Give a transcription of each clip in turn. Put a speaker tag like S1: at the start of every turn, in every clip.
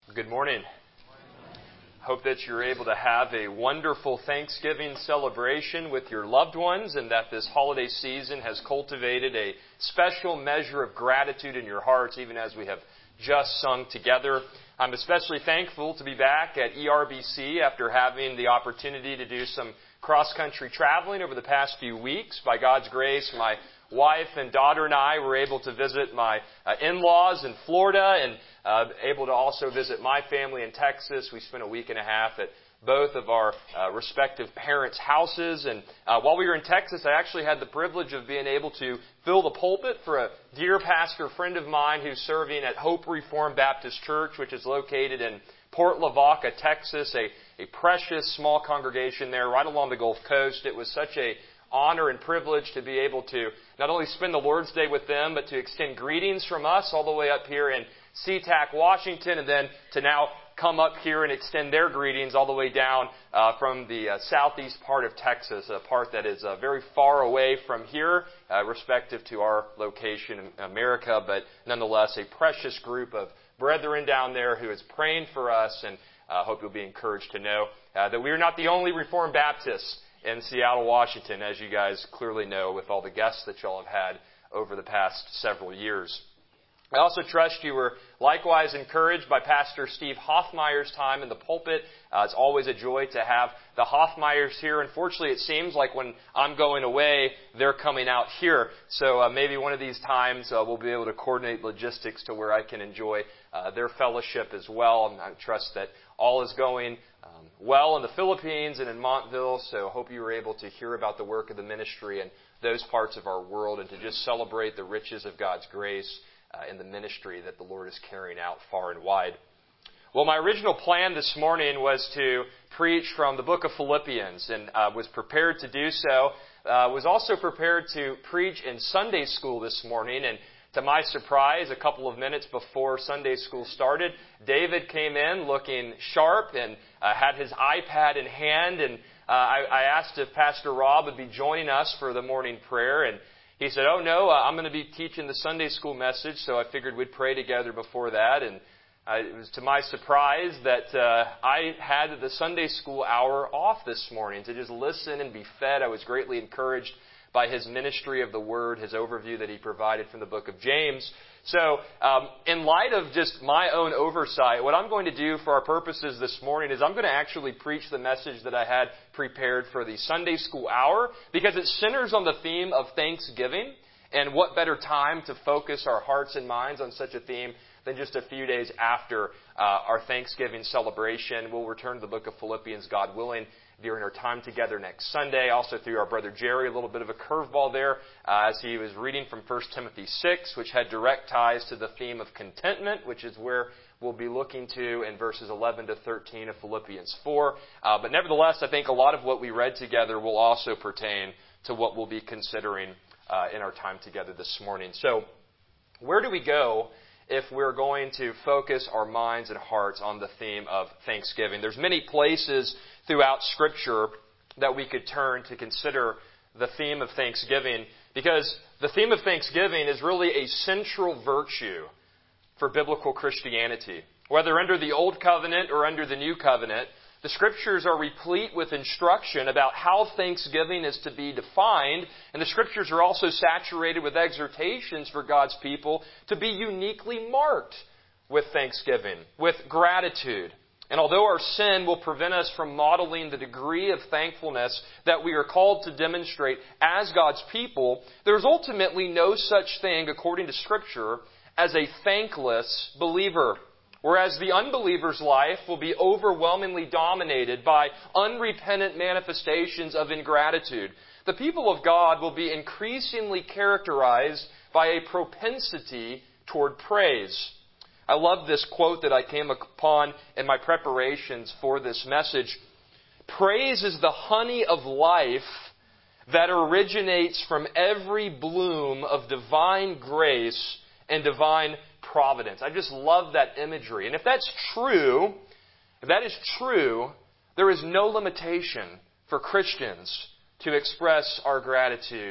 S1: Good morning. Hope that you're able to have a wonderful Thanksgiving celebration with your loved ones and that this holiday season has cultivated a special measure of gratitude in your hearts, even as we have just sung together. I'm especially thankful to be back at ERBC after having the opportunity to do some cross-country traveling over the past few weeks. By God's grace, my wife and daughter and I were able to visit my in-laws in Florida and able to also visit my family in Texas. We spent a week and a half at both of our respective parents' houses. And while we were in Texas, I actually had the privilege of being able to fill the pulpit for a dear pastor friend of mine who's serving at Hope Reformed Baptist Church, which is located in Port Lavaca, Texas, a precious small congregation there right along the Gulf Coast. It was such a honor and privilege to be able to not only spend the Lord's Day with them, but to extend greetings from us all the way up here in SeaTac, Washington, and then to now come up here and extend their greetings all the way down from the southeast part of Texas, a part that is very far away from here, respective to our location in America, but nonetheless a precious group of brethren down there who is praying for us, and I hope you'll be encouraged to know that we are not the only Reformed Baptists in Seattle, Washington, as you guys clearly know with all the guests that y'all have had over the past several years. I also trust you were likewise encouraged by Pastor Steve Hoffmeier's time in the pulpit. It's always a joy to have the Hoffmeiers here. Unfortunately, it seems like when I'm going away, they're coming out here. So maybe one of these times we'll be able to coordinate logistics to where I can enjoy their fellowship as well. And I trust that all is going well in the Philippines and in Montville. So I hope you were able to hear about the work of the ministry and those parts of our world and to just celebrate the riches of God's grace in the ministry that the Lord is carrying out far and wide. Well, my original plan this morning was to preach from the book of Philippians, and was prepared to do so. Was also prepared to preach in Sunday school this morning, and to my surprise, a couple of minutes before Sunday school started, David came in looking sharp and had his iPad in hand, and I asked if Pastor Rob would be joining us for the morning prayer, and he said, "Oh no, I'm going to be teaching the Sunday school message," so I figured we'd pray together before that. And it was to my surprise that I had the Sunday school hour off this morning to just listen and be fed. I was greatly encouraged by his ministry of the Word, his overview that he provided from the book of James. So, in light of just my own oversight, what I'm going to do for our purposes this morning is I'm going to actually preach the message that I had prepared for the Sunday school hour, because it centers on the theme of Thanksgiving, and what better time to focus our hearts and minds on such a theme than just a few days after our Thanksgiving celebration. We'll return to the book of Philippians, God willing, during our time together next Sunday. Also through our brother Jerry, a little bit of a curveball there as he was reading from 1 Timothy 6, which had direct ties to the theme of contentment, which is where we'll be looking to in verses 11 to 13 of Philippians 4. But nevertheless, I think a lot of what we read together will also pertain to what we'll be considering in our time together this morning. So, where do we go if we're going to focus our minds and hearts on the theme of Thanksgiving? There's many places throughout Scripture that we could turn to consider the theme of Thanksgiving, because the theme of Thanksgiving is really a central virtue for biblical Christianity. Whether under the Old Covenant or under the New Covenant, the Scriptures are replete with instruction about how Thanksgiving is to be defined, and the Scriptures are also saturated with exhortations for God's people to be uniquely marked with thanksgiving, with gratitude. And although our sin will prevent us from modeling the degree of thankfulness that we are called to demonstrate as God's people, there's ultimately no such thing, according to Scripture, as a thankless believer. Whereas the unbeliever's life will be overwhelmingly dominated by unrepentant manifestations of ingratitude, the people of God will be increasingly characterized by a propensity toward praise. I love this quote that I came upon in my preparations for this message. Praise is the honey of life that originates from every bloom of divine grace and divine providence. I just love that imagery. And if that is true, there is no limitation for Christians to express our gratitude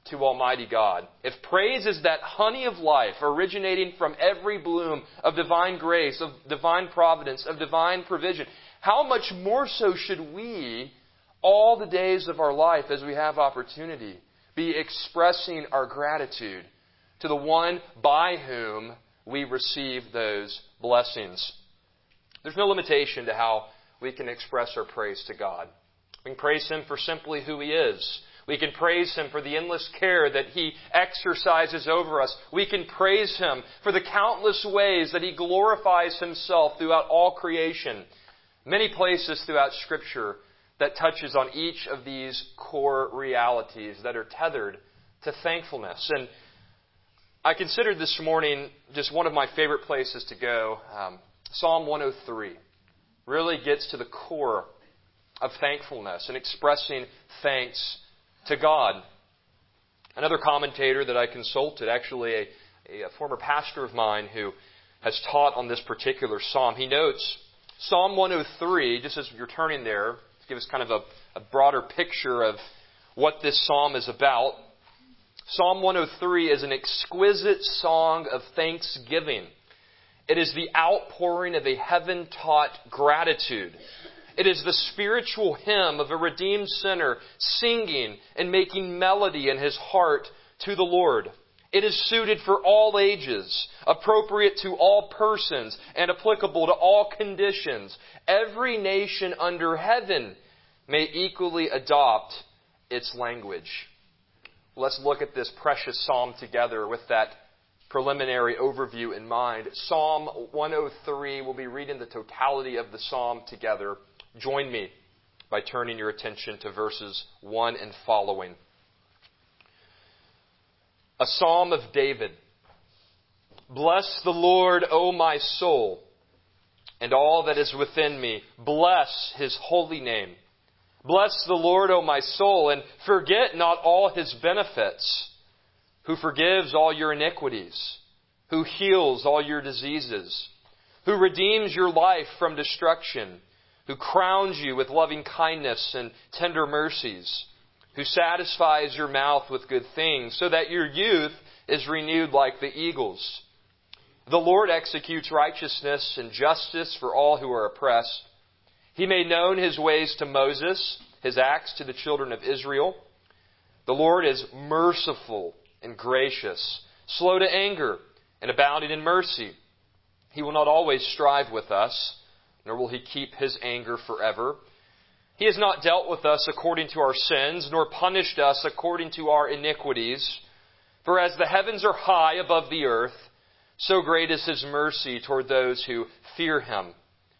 S1: to Almighty God, if praise is that honey of life originating from every bloom of divine grace, of divine providence, of divine provision, how much more so should we, all the days of our life as we have opportunity, be expressing our gratitude to the one by whom we receive those blessings. There's no limitation to how we can express our praise to God. We can praise Him for simply who He is. We can praise Him for the endless care that He exercises over us. We can praise Him for the countless ways that He glorifies Himself throughout all creation. Many places throughout Scripture that touches on each of these core realities that are tethered to thankfulness. And I considered this morning just one of my favorite places to go. Psalm 103 really gets to the core of thankfulness and expressing thanks to God. Another commentator that I consulted, actually a former pastor of mine who has taught on this particular psalm, he notes Psalm 103, just as you're turning there, to give us kind of a broader picture of what this psalm is about. Psalm 103 is an exquisite song of thanksgiving. It is the outpouring of a heaven-taught gratitude. It is the spiritual hymn of a redeemed sinner singing and making melody in his heart to the Lord. It is suited for all ages, appropriate to all persons, and applicable to all conditions. Every nation under heaven may equally adopt its language. Let's look at this precious psalm together with that preliminary overview in mind. Psalm 103, we'll be reading the totality of the psalm together. Join me by turning your attention to verses 1 and following. A psalm of David. Bless the Lord, O my soul, and all that is within me. Bless His holy name. Bless the Lord, O my soul, and forget not all His benefits, who forgives all your iniquities, who heals all your diseases, who redeems your life from destruction, who crowns you with loving kindness and tender mercies, who satisfies your mouth with good things, so that your youth is renewed like the eagles. The Lord executes righteousness and justice for all who are oppressed. He made known His ways to Moses, His acts to the children of Israel. The Lord is merciful and gracious, slow to anger, and abounding in mercy. He will not always strive with us, nor will He keep His anger forever. He has not dealt with us according to our sins, nor punished us according to our iniquities. For as the heavens are high above the earth, so great is His mercy toward those who fear Him.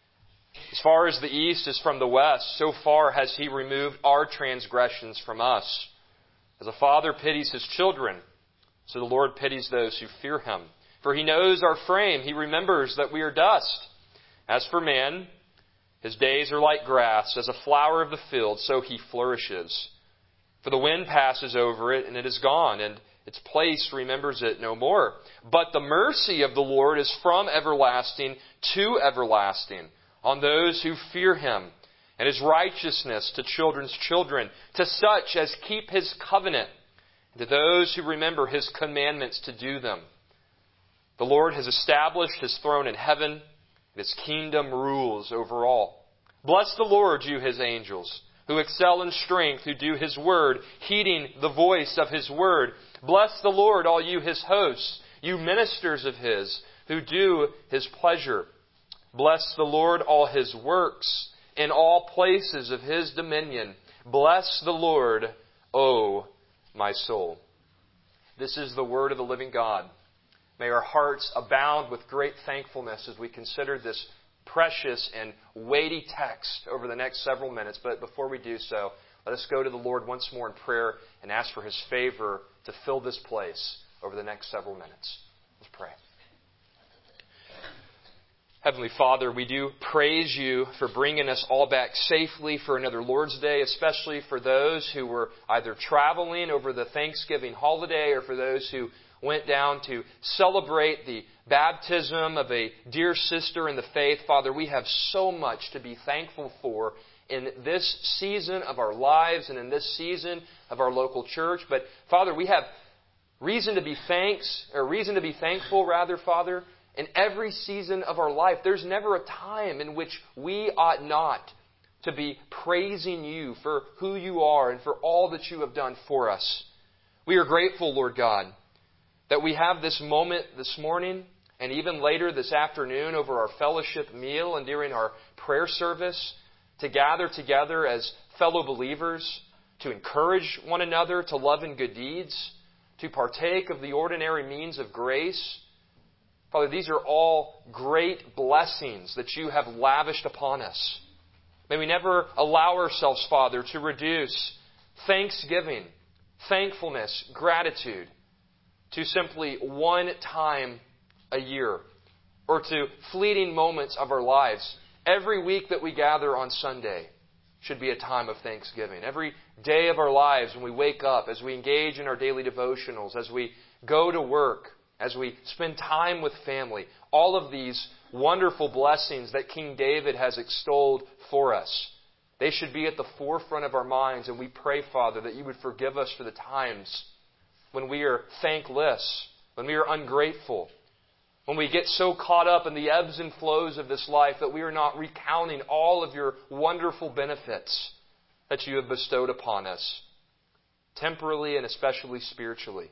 S1: As far as the east is from the west, so far has He removed our transgressions from us. As a father pities his children, so the Lord pities those who fear Him. For He knows our frame. He remembers that we are dust. As for man, his days are like grass, as a flower of the field, so he flourishes. For the wind passes over it, and it is gone, and its place remembers it no more. But the mercy of the Lord is from everlasting to everlasting on those who fear Him, and His righteousness to children's children, to such as keep His covenant, and to those who remember His commandments to do them. The Lord has established His throne in heaven, and His kingdom rules over all. Bless the Lord, you His angels, who excel in strength, who do His word, heeding the voice of His word. Bless the Lord, all you His hosts, you ministers of His, who do His pleasure. Bless the Lord, all His works, in all places of His dominion. Bless the Lord, O my soul. This is the word of the living God. May our hearts abound with great thankfulness as we consider this precious and weighty text over the next several minutes. But before we do so, let us go to the Lord once more in prayer and ask for His favor to fill this place over the next several minutes. Let's pray. Heavenly Father, we do praise You for bringing us all back safely for another Lord's Day, especially for those who were either traveling over the Thanksgiving holiday or for those who went down to celebrate the baptism of a dear sister in the faith. Father, we have so much to be thankful for in this season of our lives and in this season of our local church. But Father, we have reason to be thankful, Father, in every season of our life. There's never a time in which we ought not to be praising You for who You are and for all that You have done for us. We are grateful, Lord God, that we have this moment this morning and even later this afternoon over our fellowship meal and during our prayer service to gather together as fellow believers, to encourage one another to love and good deeds, to partake of the ordinary means of grace. Father, these are all great blessings that You have lavished upon us. May we never allow ourselves, Father, to reduce thanksgiving, thankfulness, gratitude to simply one time a year or to fleeting moments of our lives. Every week that we gather on Sunday should be a time of thanksgiving. Every day of our lives when we wake up, as we engage in our daily devotionals, as we go to work, as we spend time with family, all of these wonderful blessings that King David has extolled for us, they should be at the forefront of our minds. And we pray, Father, that You would forgive us for the times when we are thankless, when we are ungrateful, when we get so caught up in the ebbs and flows of this life that we are not recounting all of Your wonderful benefits that You have bestowed upon us, temporally and especially spiritually.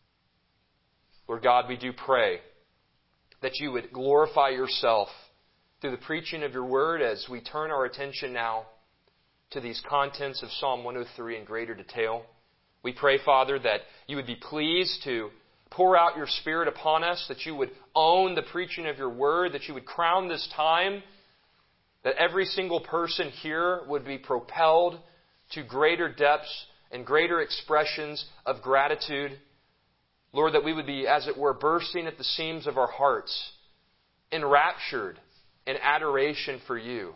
S1: Lord God, we do pray that You would glorify Yourself through the preaching of Your Word as we turn our attention now to these contents of Psalm 103 in greater detail. We pray, Father, that You would be pleased to pour out Your Spirit upon us, that You would own the preaching of Your Word, that You would crown this time, that every single person here would be propelled to greater depths and greater expressions of gratitude. Lord, that we would be, as it were, bursting at the seams of our hearts, enraptured in adoration for You,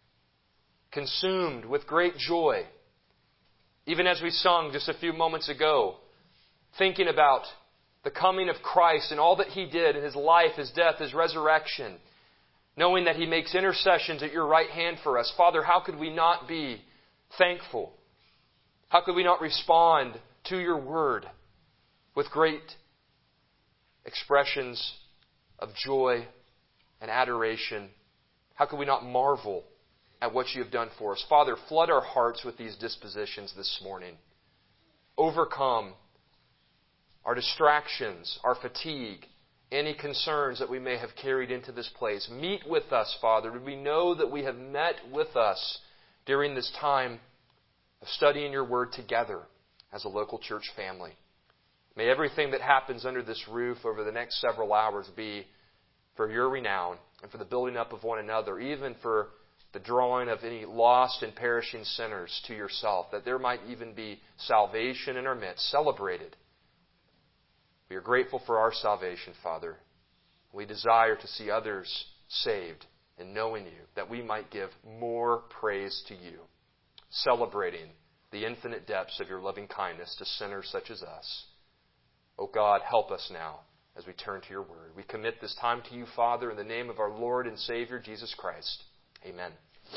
S1: consumed with great joy, even as we sung just a few moments ago, thinking about the coming of Christ and all that He did in His life, His death, His resurrection, knowing that He makes intercessions at Your right hand for us. Father, how could we not be thankful? How could we not respond to Your Word with great expressions of joy and adoration? How could we not marvel at what You have done for us? Father, flood our hearts with these dispositions this morning. Overcome our distractions, our fatigue, any concerns that we may have carried into this place. Meet with us, Father. We know that we have met with us during this time of studying Your Word together as a local church family. May everything that happens under this roof over the next several hours be for Your renown and for the building up of one another, even for the drawing of any lost and perishing sinners to Yourself, that there might even be salvation in our midst, celebrated. We are grateful for our salvation, Father. We desire to see others saved and knowing You, that we might give more praise to You, celebrating the infinite depths of Your loving kindness to sinners such as us. Oh God, help us now as we turn to Your Word. We commit this time to You, Father, in the name of our Lord and Savior, Jesus Christ. Amen.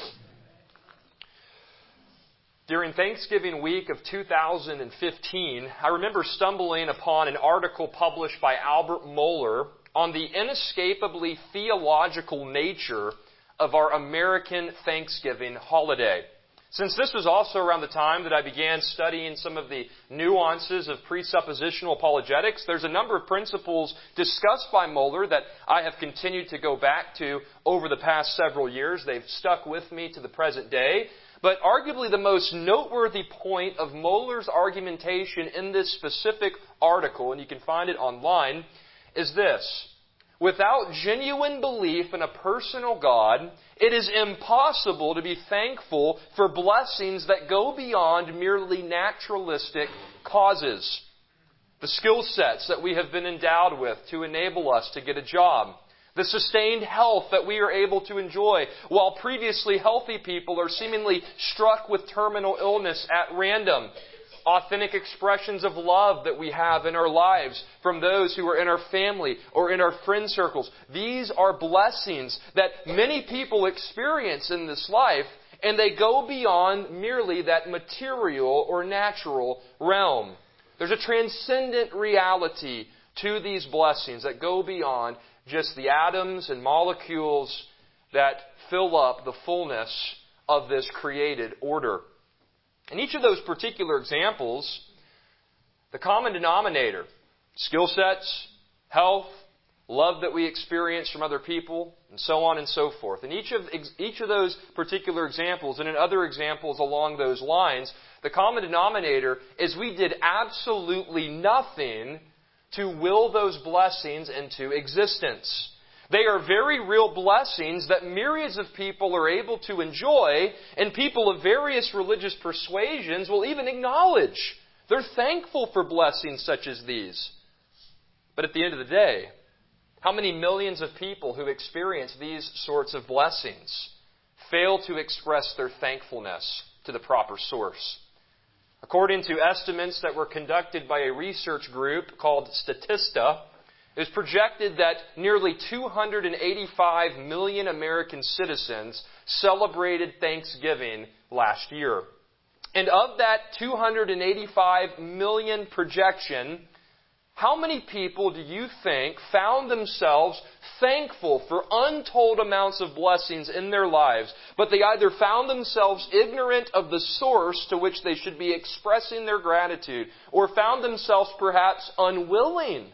S1: During Thanksgiving week of 2015, I remember stumbling upon an article published by Albert Mohler on the inescapably theological nature of our American Thanksgiving holiday. Since this was also around the time that I began studying some of the nuances of presuppositional apologetics, there's a number of principles discussed by Mohler that I have continued to go back to over the past several years. They've stuck with me to the present day. But arguably the most noteworthy point of Mohler's argumentation in this specific article, and you can find it online, is this. Without genuine belief in a personal God, it is impossible to be thankful for blessings that go beyond merely naturalistic causes. The skill sets that we have been endowed with to enable us to get a job. The sustained health that we are able to enjoy, while previously healthy people are seemingly struck with terminal illness at random. Authentic expressions of love that we have in our lives from those who are in our family or in our friend circles. These are blessings that many people experience in this life, and they go beyond merely that material or natural realm. There's a transcendent reality to these blessings that go beyond just the atoms and molecules that fill up the fullness of this created order. In each of those particular examples, the common denominator, skill sets, health, love that we experience from other people, and so on and so forth. In each of those particular examples, and in other examples along those lines, the common denominator is we did absolutely nothing to will those blessings into existence. They are very real blessings that myriads of people are able to enjoy, and people of various religious persuasions will even acknowledge. They're thankful for blessings such as these. But at the end of the day, how many millions of people who experience these sorts of blessings fail to express their thankfulness to the proper source? According to estimates that were conducted by a research group called Statista, it is projected that nearly 285 million American citizens celebrated Thanksgiving last year. And of that 285 million projection, how many people do you think found themselves thankful for untold amounts of blessings in their lives, but they either found themselves ignorant of the source to which they should be expressing their gratitude, or found themselves perhaps unwilling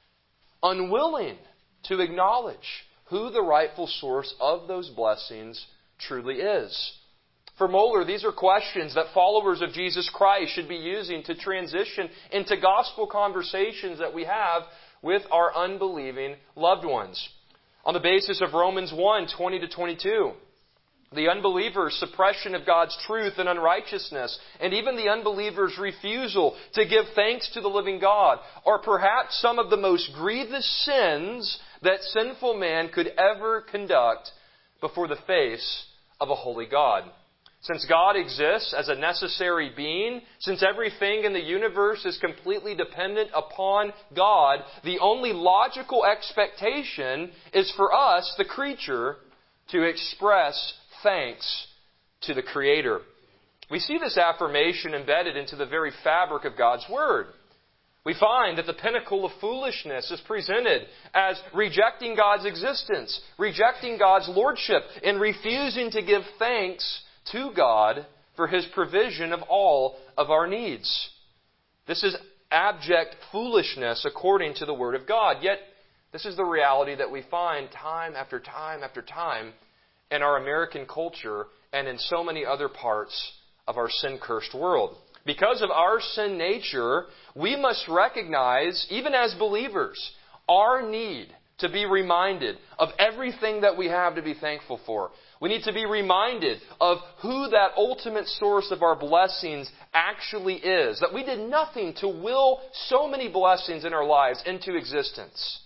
S1: to acknowledge who the rightful source of those blessings truly is? For Mohler, these are questions that followers of Jesus Christ should be using to transition into gospel conversations that we have with our unbelieving loved ones. On the basis of Romans 1, 20-22, the unbeliever's suppression of God's truth and unrighteousness, and even the unbeliever's refusal to give thanks to the living God, are perhaps some of the most grievous sins that sinful man could ever conduct before the face of a holy God. Since God exists as a necessary being, since everything in the universe is completely dependent upon God, the only logical expectation is for us, the creature, to express thanks to the Creator. We see this affirmation embedded into the very fabric of God's Word. We find that the pinnacle of foolishness is presented as rejecting God's existence, rejecting God's lordship, and refusing to give thanks to God for His provision of all of our needs. This is abject foolishness according to the Word of God. Yet, this is the reality that we find time after time after time in our American culture and in so many other parts of our sin-cursed world. Because of our sin nature, we must recognize, even as believers, our need to be reminded of everything that we have to be thankful for. We need to be reminded of who that ultimate source of our blessings actually is. That we did nothing to will so many blessings in our lives into existence.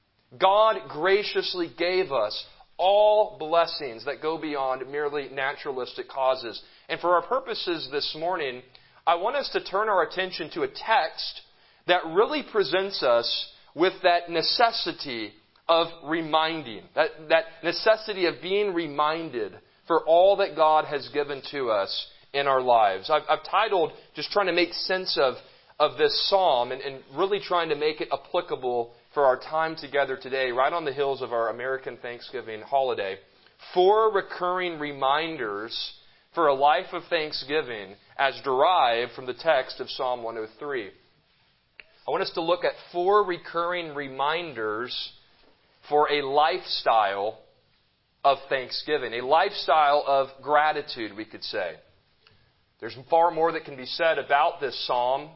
S1: God graciously gave us all blessings that go beyond merely naturalistic causes. And for our purposes this morning, I want us to turn our attention to a text that really presents us with that necessity of reminding, that necessity of being reminded for all that God has given to us in our lives. I've titled, just trying to make sense of this psalm and really trying to make it applicable for our time together today, right on the heels of our American Thanksgiving holiday. 4 recurring reminders for a life of thanksgiving as derived from the text of Psalm 103. I want us to look at 4 recurring reminders for a lifestyle of thanksgiving, a lifestyle of gratitude, we could say. There's far more that can be said about this psalm.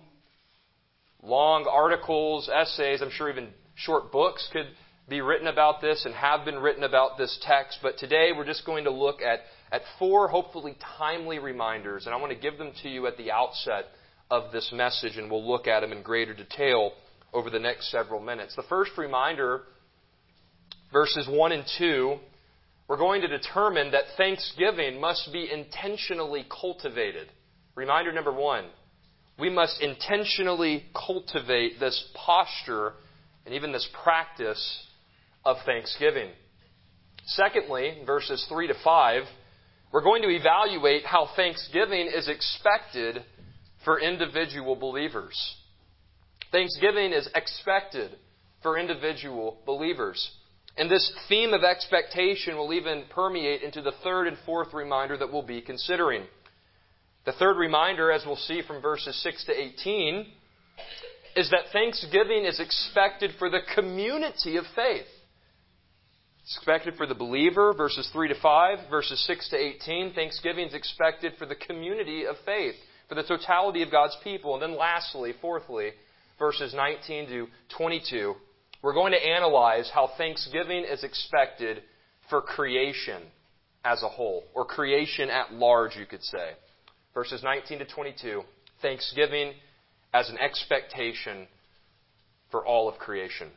S1: Long articles, essays, I'm sure even short books could be written about this and have been written about this text. But today we're just going to look at 4 hopefully timely reminders. And I want to give them to you at the outset of this message, and we'll look at them in greater detail over the next several minutes. The first reminder, verses 1 and 2, we're going to determine that thanksgiving must be intentionally cultivated. Reminder number 1, we must intentionally cultivate this posture and even this practice of thanksgiving. Secondly, verses 3 to 5, we're going to evaluate how thanksgiving is expected for individual believers. Thanksgiving is expected for individual believers. And this theme of expectation will even permeate into the third and fourth reminder that we'll be considering. The third reminder, as we'll see from verses 6 to 18, is that thanksgiving is expected for the community of faith. It's expected for the believer, verses 3 to 5, verses 6 to 18. Thanksgiving is expected for the community of faith, for the totality of God's people. And then lastly, fourthly, verses 19 to 22, we're going to analyze how thanksgiving is expected for creation as a whole, or creation at large, you could say. Verses 19 to 22, thanksgiving as an expectation for all of creation.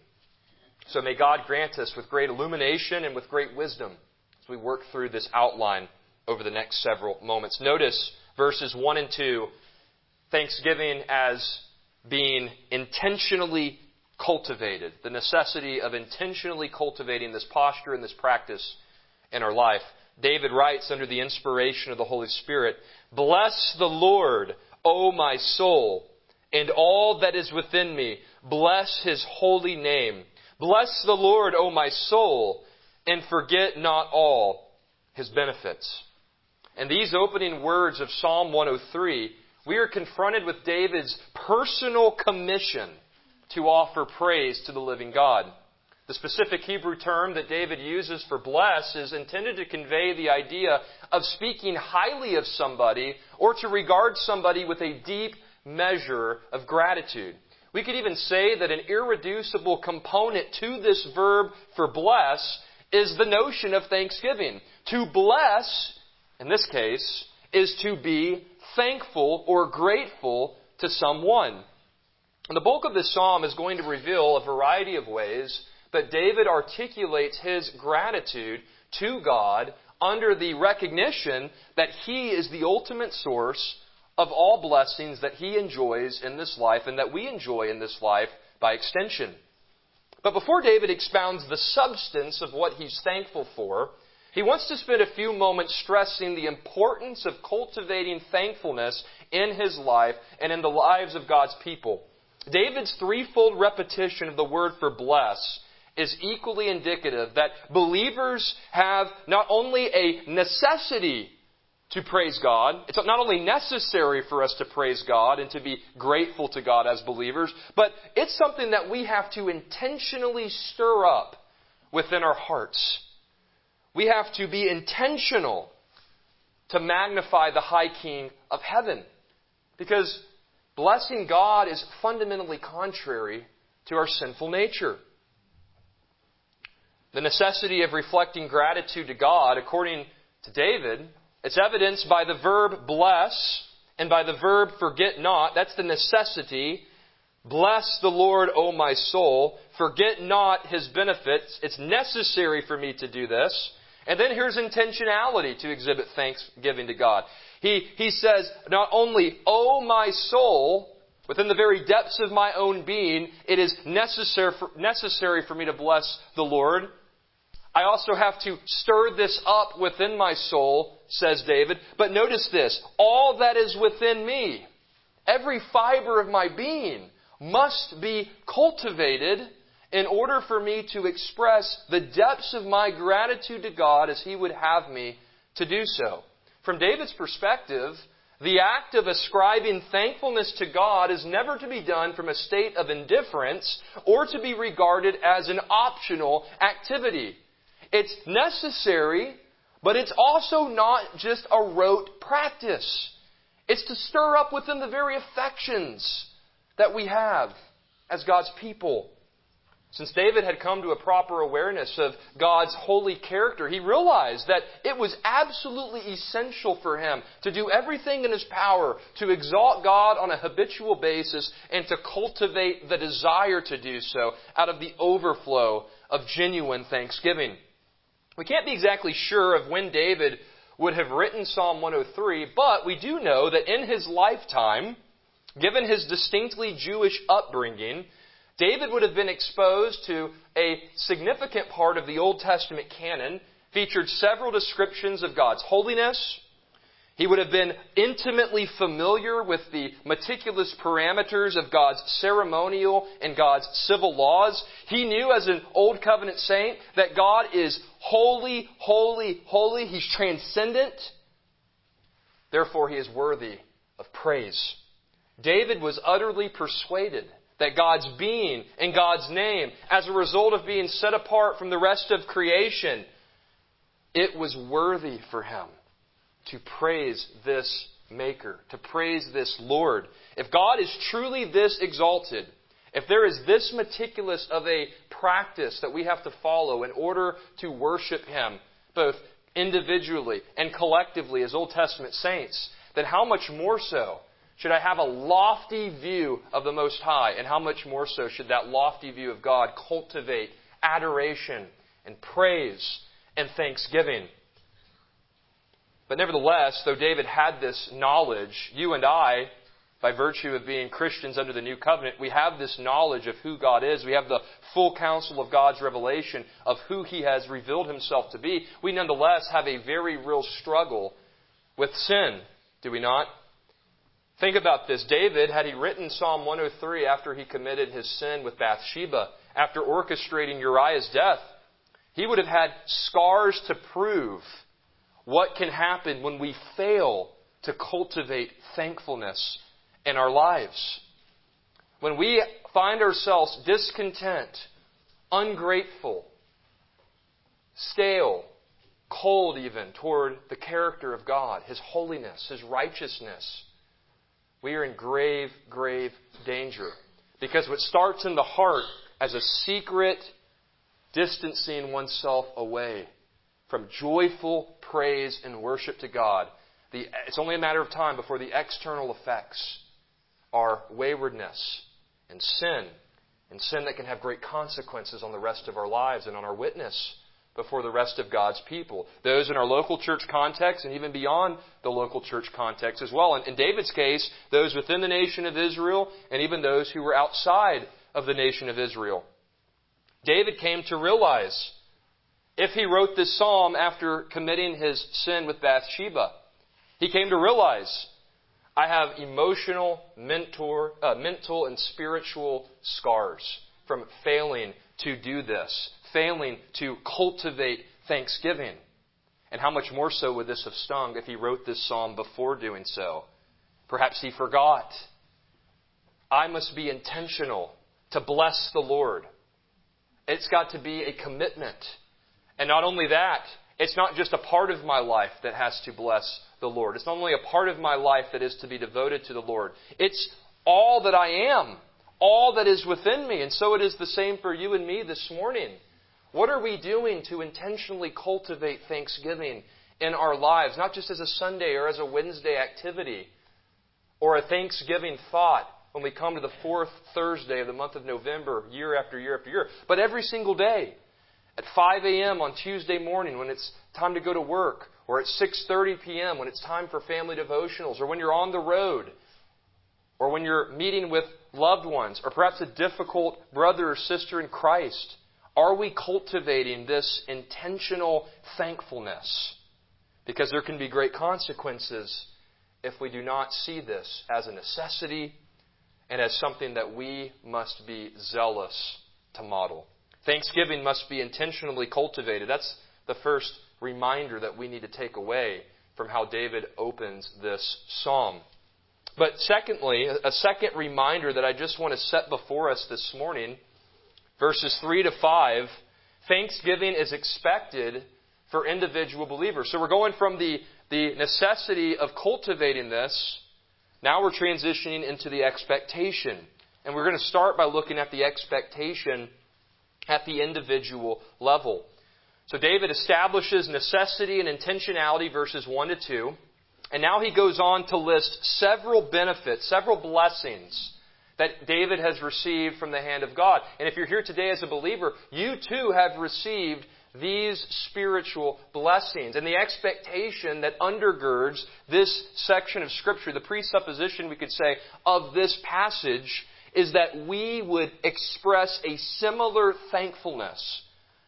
S1: So may God grant us with great illumination and with great wisdom as we work through this outline over the next several moments. Notice verses 1 and 2, thanksgiving as being intentionally cultivated, the necessity of intentionally cultivating this posture and this practice in our life. David writes under the inspiration of the Holy Spirit, "Bless the Lord, O my soul, and all that is within me. Bless His holy name. Bless the Lord, O my soul, and forget not all His benefits." In these opening words of Psalm 103, we are confronted with David's personal commission to offer praise to the living God. The specific Hebrew term that David uses for bless is intended to convey the idea of speaking highly of somebody or to regard somebody with a deep measure of gratitude. We could even say that an irreducible component to this verb for bless is the notion of thanksgiving. To bless, in this case, is to be thankful or grateful to someone. And the bulk of this psalm is going to reveal a variety of ways that David articulates his gratitude to God under the recognition that He is the ultimate source of all blessings that He enjoys in this life and that we enjoy in this life by extension. But before David expounds the substance of what he's thankful for, he wants to spend a few moments stressing the importance of cultivating thankfulness in his life and in the lives of God's people. David's threefold repetition of the word for bless is equally indicative that believers have not only a necessity to praise God, it's not only necessary for us to praise God and to be grateful to God as believers, but it's something that we have to intentionally stir up within our hearts. We have to be intentional to magnify the High King of heaven, because blessing God is fundamentally contrary to our sinful nature. The necessity of reflecting gratitude to God, according to David, it's evidenced by the verb bless and by the verb forget not. That's the necessity. Bless the Lord, O my soul. Forget not His benefits. It's necessary for me to do this. And then here's intentionality to exhibit thanksgiving to God. He says, not only, O my soul, within the very depths of my own being, it is necessary for me to bless the Lord. I also have to stir this up within my soul, says David. But notice this, all that is within me, every fiber of my being, must be cultivated in order for me to express the depths of my gratitude to God as He would have me to do so. From David's perspective, the act of ascribing thankfulness to God is never to be done from a state of indifference or to be regarded as an optional activity. It's necessary, but it's also not just a rote practice. It's to stir up within the very affections that we have as God's people. Since David had come to a proper awareness of God's holy character, he realized that it was absolutely essential for him to do everything in his power to exalt God on a habitual basis and to cultivate the desire to do so out of the overflow of genuine thanksgiving. We can't be exactly sure of when David would have written Psalm 103, but we do know that in his lifetime, given his distinctly Jewish upbringing, David would have been exposed to a significant part of the Old Testament canon, featured several descriptions of God's holiness. He would have been intimately familiar with the meticulous parameters of God's ceremonial and God's civil laws. He knew as an Old Covenant saint that God is holy, holy, holy. He's transcendent. Therefore, He is worthy of praise. David was utterly persuaded that God's being and God's name, as a result of being set apart from the rest of creation, it was worthy for him to praise this Maker, to praise this Lord. If God is truly this exalted, if there is this meticulous of a practice that we have to follow in order to worship Him, both individually and collectively as Old Testament saints, then how much more so should I have a lofty view of the Most High, and how much more so should that lofty view of God cultivate adoration and praise and thanksgiving? But nevertheless, though David had this knowledge, you and I, by virtue of being Christians under the New Covenant, we have this knowledge of who God is. We have the full counsel of God's revelation of who He has revealed Himself to be. We nonetheless have a very real struggle with sin, do we not? Think about this. David, had he written Psalm 103 after he committed his sin with Bathsheba, after orchestrating Uriah's death, he would have had scars to prove what can happen when we fail to cultivate thankfulness in our lives. When we find ourselves discontent, ungrateful, stale, cold even toward the character of God, His holiness, His righteousness, we are in grave, grave danger. Because what starts in the heart as a secret distancing oneself away from joyful praise and worship to God, it's only a matter of time before the external effects are waywardness and sin that can have great consequences on the rest of our lives and on our witness before the rest of God's people. Those in our local church context and even beyond the local church context as well. And in David's case, those within the nation of Israel and even those who were outside of the nation of Israel. David came to realize, if he wrote this psalm after committing his sin with Bathsheba, he came to realize, I have emotional, mental, and spiritual scars from failing to do this, failing to cultivate thanksgiving. And how much more so would this have stung if he wrote this psalm before doing so? Perhaps he forgot. I must be intentional to bless the Lord. It's got to be a commitment. And not only that, it's not just a part of my life that has to bless the Lord. It's not only a part of my life that is to be devoted to the Lord. It's all that I am, all that is within me. And so it is the same for you and me this morning. What are we doing to intentionally cultivate thanksgiving in our lives? Not just as a Sunday or as a Wednesday activity or a Thanksgiving thought when we come to the fourth Thursday of the month of November, year after year after year, but every single day. At 5 a.m. on Tuesday morning when it's time to go to work, or at 6:30 p.m. when it's time for family devotionals, or when you're on the road, or when you're meeting with loved ones, or perhaps a difficult brother or sister in Christ. Are we cultivating this intentional thankfulness? Because there can be great consequences if we do not see this as a necessity and as something that we must be zealous to model. Thanksgiving must be intentionally cultivated. That's the first reminder that we need to take away from how David opens this psalm. But secondly, a second reminder that I just want to set before us this morning, verses 3 to 5, thanksgiving is expected for individual believers. So we're going from the necessity of cultivating this. Now we're transitioning into the expectation. And we're going to start by looking at the expectation at the individual level. So David establishes necessity and intentionality, verses 1 to 2. And now he goes on to list several benefits, several blessings that David has received from the hand of God. And if you're here today as a believer, you too have received these spiritual blessings. And the expectation that undergirds this section of Scripture, the presupposition, we could say, of this passage, is that we would express a similar thankfulness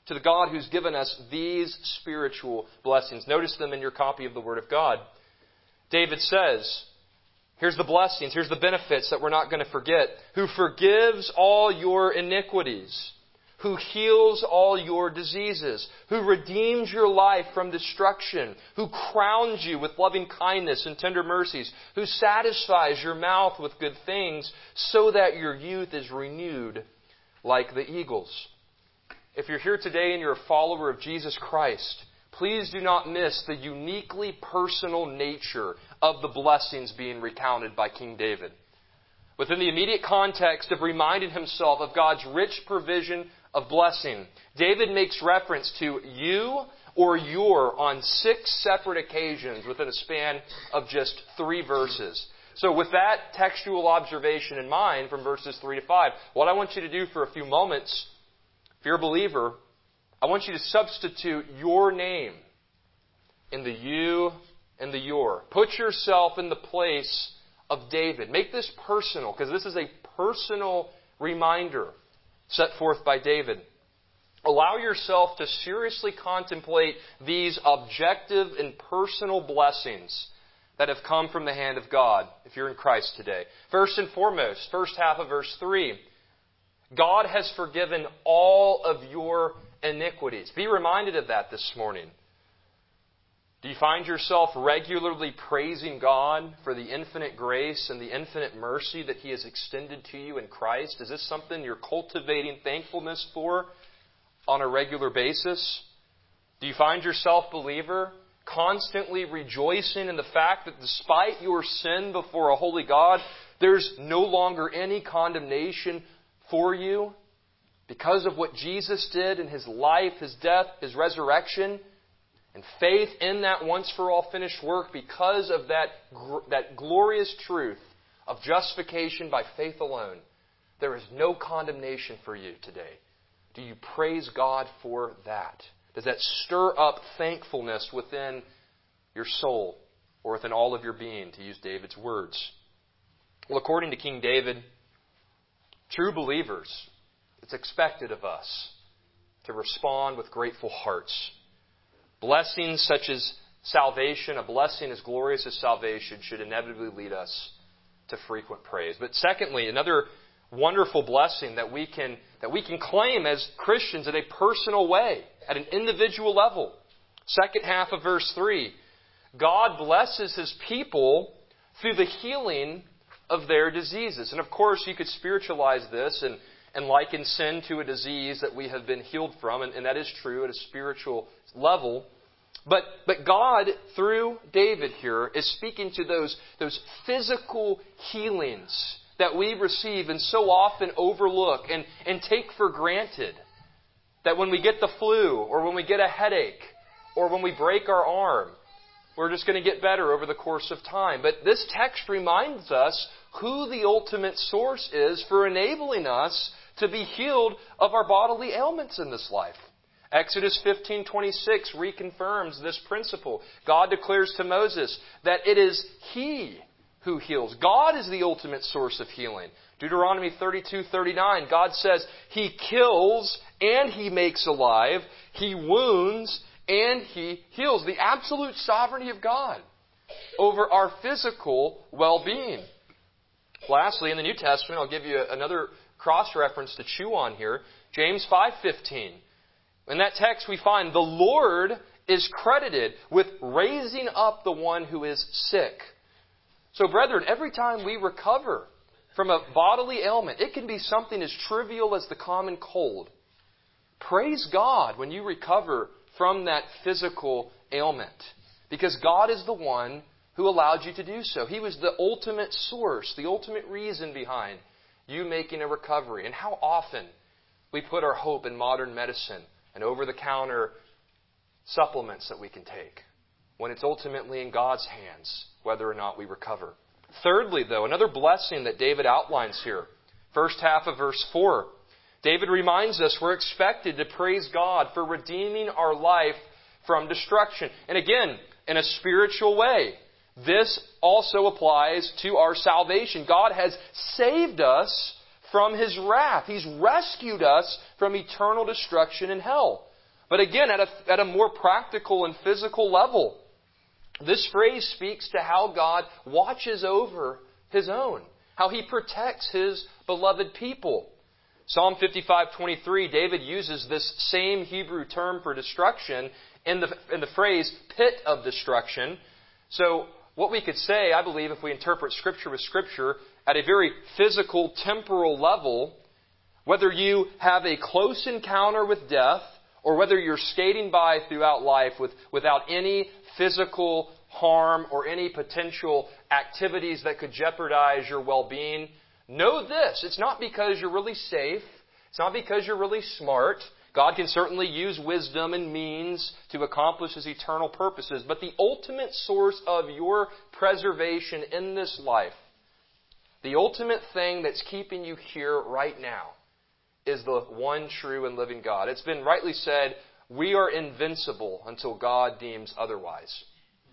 S1: to the God who's given us these spiritual blessings. Notice them in your copy of the Word of God. David says, here's the blessings, here's the benefits that we're not going to forget. Who forgives all your iniquities, who heals all your diseases, who redeems your life from destruction, who crowns you with loving kindness and tender mercies, who satisfies your mouth with good things so that your youth is renewed like the eagles. If you're here today and you're a follower of Jesus Christ, please do not miss the uniquely personal nature of the blessings being recounted by King David. Within the immediate context of reminding himself of God's rich provision of blessing, David makes reference to you or your on 6 separate occasions within a span of just 3 verses. So with that textual observation in mind from verses 3 to 5, what I want you to do for a few moments, if you're a believer, I want you to substitute your name in the you and the your. Put yourself in the place of David. Make this personal, because this is a personal reminder set forth by David. Allow yourself to seriously contemplate these objective and personal blessings that have come from the hand of God if you're in Christ today. First and foremost, first half of verse 3, God has forgiven all of your iniquities. Be reminded of that this morning. Do you find yourself regularly praising God for the infinite grace and the infinite mercy that He has extended to you in Christ? Is this something you're cultivating thankfulness for on a regular basis? Do you find yourself, believer, constantly rejoicing in the fact that despite your sin before a holy God, there's no longer any condemnation for you because of what Jesus did in His life, His death, His resurrection, and faith in that once-for-all finished work? Because of that glorious truth of justification by faith alone, there is no condemnation for you today. Do you praise God for that? Does that stir up thankfulness within your soul or within all of your being, to use David's words? Well, according to King David, true believers, it's expected of us to respond with grateful hearts. Blessings such as salvation, a blessing as glorious as salvation, should inevitably lead us to frequent praise. But secondly, another wonderful blessing that we can claim as Christians in a personal way, at an individual level. Second half of verse 3, God blesses His people through the healing of their diseases. And of course, you could spiritualize this and liken sin to a disease that we have been healed from, and that is true at a spiritual level. But God, through David here, is speaking to those physical healings that we receive and so often overlook and take for granted. That when we get the flu, or when we get a headache, or when we break our arm, we're just going to get better over the course of time. But this text reminds us who the ultimate source is for enabling us to be healed of our bodily ailments in this life. Exodus 15:26 reconfirms this principle. God declares to Moses that it is He who heals. God is the ultimate source of healing. Deuteronomy 32:39, God says He kills and He makes alive. He wounds and He heals. The absolute sovereignty of God over our physical well-being. Lastly, in the New Testament, I'll give you another cross-reference to chew on here. James 5:15. In that text we find the Lord is credited with raising up the one who is sick. So brethren, every time we recover from a bodily ailment, it can be something as trivial as the common cold. Praise God when you recover from that physical ailment, because God is the one who allowed you to do so. He was the ultimate source, the ultimate reason behind you making a recovery. And how often we put our hope in modern medicine and over-the-counter supplements that we can take, when it's ultimately in God's hands whether or not we recover. Thirdly, though, another blessing that David outlines here, first half of verse 4, David reminds us we're expected to praise God for redeeming our life from destruction. And again, in a spiritual way. This also applies to our salvation. God has saved us from His wrath. He's rescued us from eternal destruction in hell. But again, at a more practical and physical level, this phrase speaks to how God watches over His own, how He protects His beloved people. Psalm 55:23, David uses this same Hebrew term for destruction in the phrase pit of destruction. So what we could say, I believe, if we interpret Scripture with Scripture, at a very physical, temporal level, whether you have a close encounter with death or whether you're skating by throughout life without any physical harm or any potential activities that could jeopardize your well-being, know this. It's not because you're really safe. It's not because you're really smart. God can certainly use wisdom and means to accomplish His eternal purposes. But the ultimate source of your preservation in this life, the ultimate thing that's keeping you here right now, is the one true and living God. It's been rightly said, we are invincible until God deems otherwise.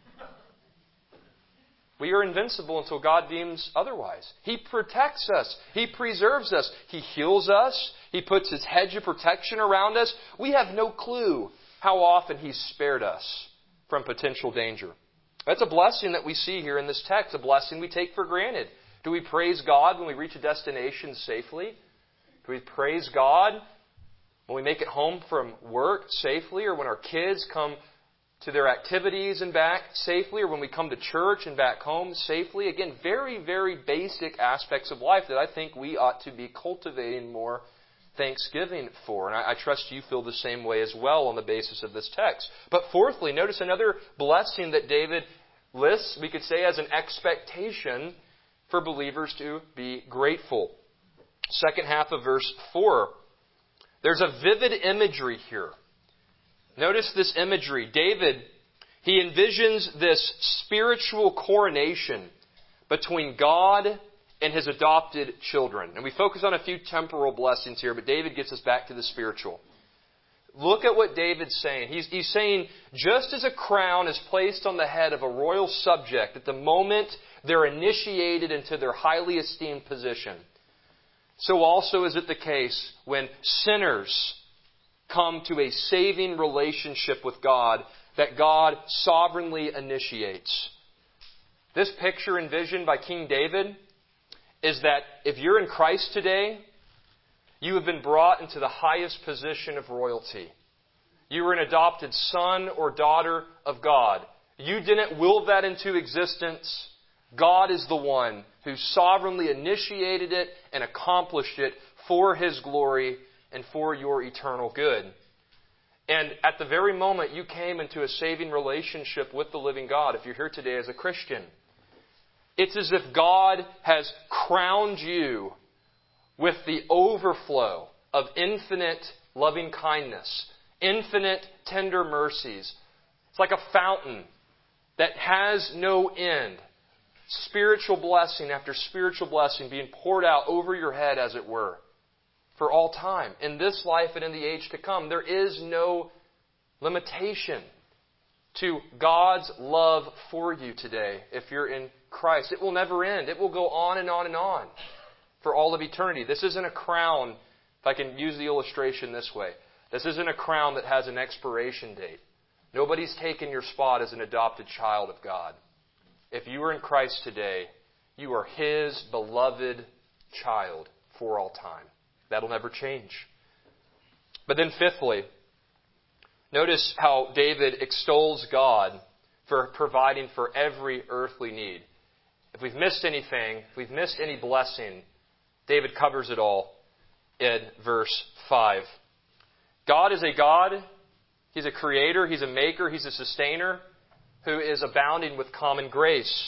S1: We are invincible until God deems otherwise. He protects us. He preserves us. He heals us. He puts His hedge of protection around us. We have no clue how often He's spared us from potential danger. That's a blessing that we see here in this text, a blessing we take for granted. Do we praise God when we reach a destination safely? Do we praise God when we make it home from work safely, or when our kids come to their activities and back safely, or when we come to church and back home safely? Again, very, very basic aspects of life that I think we ought to be cultivating more thanksgiving for. And I trust you feel the same way as well on the basis of this text. But fourthly, notice another blessing that David lists, we could say, as an expectation for believers to be grateful. Second half of verse 4. There's a vivid imagery here. Notice this imagery. David, he envisions this spiritual coronation between God and His adopted children. And we focus on a few temporal blessings here, but David gets us back to the spiritual. Look at what David's saying. He's saying, just as a crown is placed on the head of a royal subject at the moment they're initiated into their highly esteemed position, so also is it the case when sinners come to a saving relationship with God that God sovereignly initiates. This picture envisioned by King David is that if you're in Christ today, you have been brought into the highest position of royalty. You were an adopted son or daughter of God. You didn't will that into existence. God is the one who sovereignly initiated it and accomplished it for His glory and for your eternal good. And at the very moment you came into a saving relationship with the living God, if you're here today as a Christian, it's as if God has crowned you with the overflow of infinite loving kindness, infinite tender mercies. It's like a fountain that has no end. Spiritual blessing after spiritual blessing being poured out over your head, as it were, for all time, in this life and in the age to come. There is no limitation to God's love for you today if you're in Christ. It will never end. It will go on and on and on for all of eternity. This isn't a crown, if I can use the illustration this way. This isn't a crown that has an expiration date. Nobody's taken your spot as an adopted child of God. If you are in Christ today, you are His beloved child for all time. That'll never change. But then fifthly, notice how David extols God for providing for every earthly need. If we've missed anything, if we've missed any blessing, David covers it all in verse 5. God is a God. He's a creator. He's a maker. He's a sustainer who is abounding with common grace.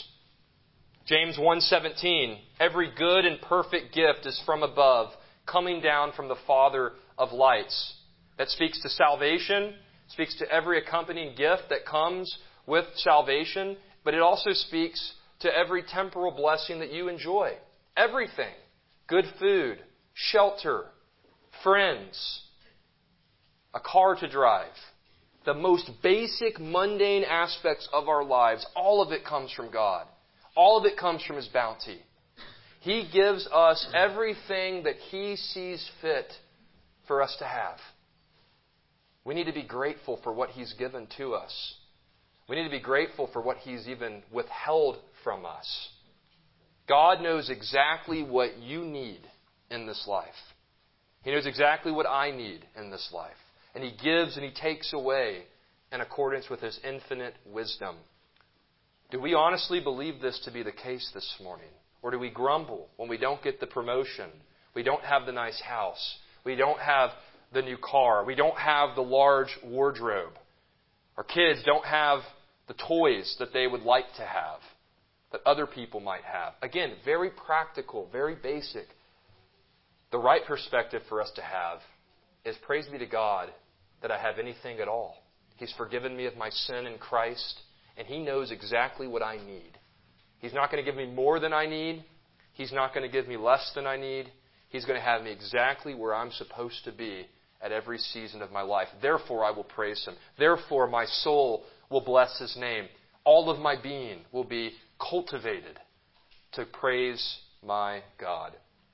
S1: James 1:17, every good and perfect gift is from above, coming down from the Father of lights. That speaks to salvation, speaks to every accompanying gift that comes with salvation, but it also speaks to every temporal blessing that you enjoy. Everything. Good food, shelter, friends, a car to drive. The most basic, mundane aspects of our lives, all of it comes from God. All of it comes from His bounty. He gives us everything that He sees fit for us to have. We need to be grateful for what He's given to us. We need to be grateful for what He's even withheld from us. God knows exactly what you need in this life. He knows exactly what I need in this life. And He gives and He takes away in accordance with His infinite wisdom. Do we honestly believe this to be the case this morning? Or do we grumble when we don't get the promotion? We don't have the nice house. We don't have the new car. We don't have the large wardrobe. Our kids don't have the toys that they would like to have, that other people might have. Again, very practical, very basic. The right perspective for us to have is, praise be to God that I have anything at all. He's forgiven me of my sin in Christ, and He knows exactly what I need. He's not going to give me more than I need. He's not going to give me less than I need. He's going to have me exactly where I'm supposed to be at every season of my life. Therefore, I will praise Him. Therefore, my soul will bless His name. All of my being will be cultivated to praise my God.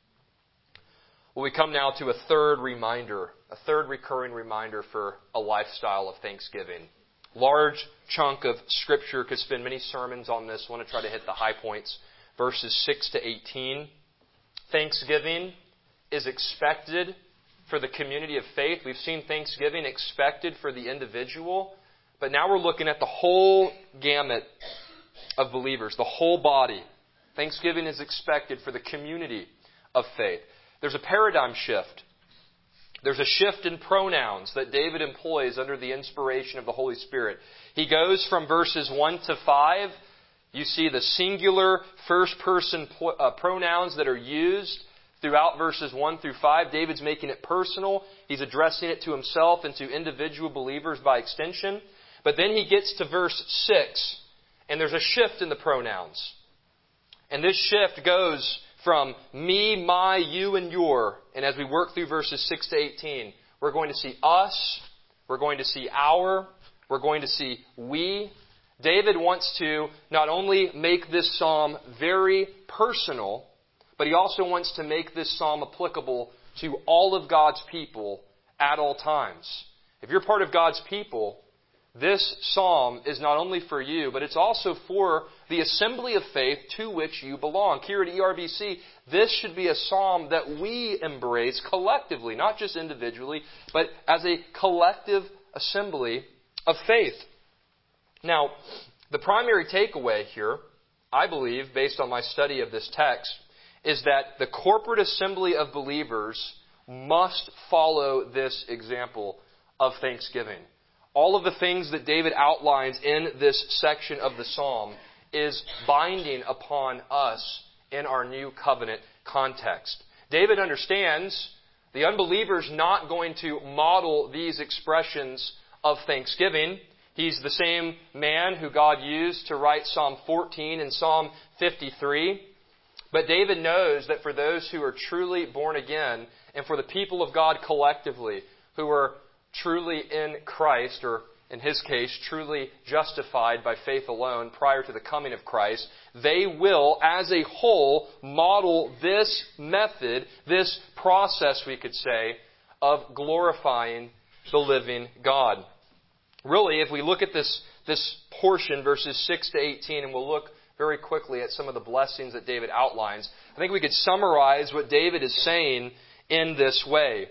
S1: Well, we come now to a third reminder, a third recurring reminder for a lifestyle of thanksgiving. Large chunk of Scripture, could spend many sermons on this. I want to try to hit the high points. Verses 6 to 18. Thanksgiving is expected for the community of faith. We've seen thanksgiving expected for the individual. But now we're looking at the whole gamut of believers, the whole body. Thanksgiving is expected for the community of faith. There's a paradigm shift. There's a shift in pronouns that David employs under the inspiration of the Holy Spirit. He goes from verses 1 to 5. You see the singular first-person pronouns that are used throughout verses 1 through 5. David's making it personal. He's addressing it to himself and to individual believers by extension. But then he gets to verse 6, and there's a shift in the pronouns. And this shift goes from me, my, you, and your. And as we work through verses 6 to 18, we're going to see us, we're going to see our, we're going to see we. David wants to not only make this psalm very personal, but he also wants to make this psalm applicable to all of God's people at all times. If you're part of God's people, this psalm is not only for you, but it's also for the assembly of faith to which you belong. Here at ERBC, this should be a psalm that we embrace collectively, not just individually, but as a collective assembly of faith. Now, the primary takeaway here, I believe, based on my study of this text, is that the corporate assembly of believers must follow this example of thanksgiving. All of the things that David outlines in this section of the psalm is binding upon us in our new covenant context. David understands the unbeliever's not going to model these expressions of thanksgiving. He's the same man who God used to write Psalm 14 and Psalm 53. But David knows that for those who are truly born again, and for the people of God collectively, who are truly in Christ, or in his case, truly justified by faith alone prior to the coming of Christ, they will, as a whole, model this method, this process, we could say, of glorifying the living God. Really, if we look at this portion, verses 6 to 18, and we'll look very quickly at some of the blessings that David outlines, I think we could summarize what David is saying in this way.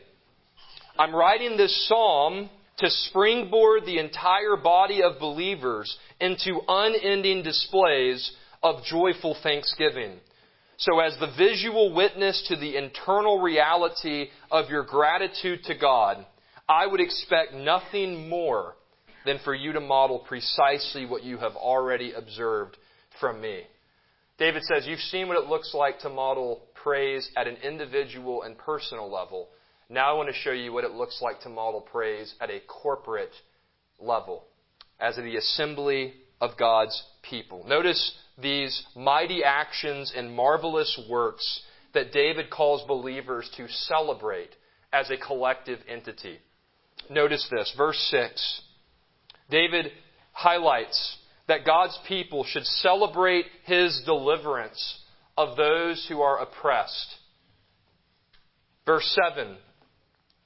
S1: I'm writing this psalm to springboard the entire body of believers into unending displays of joyful thanksgiving. So as the visual witness to the internal reality of your gratitude to God, I would expect nothing more than for you to model precisely what you have already observed from me. David says, you've seen what it looks like to model praise at an individual and personal level. Now I want to show you what it looks like to model praise at a corporate level, as the assembly of God's people. Notice these mighty actions and marvelous works that David calls believers to celebrate as a collective entity. Notice this, verse 6. David highlights that God's people should celebrate His deliverance of those who are oppressed. Verse 7.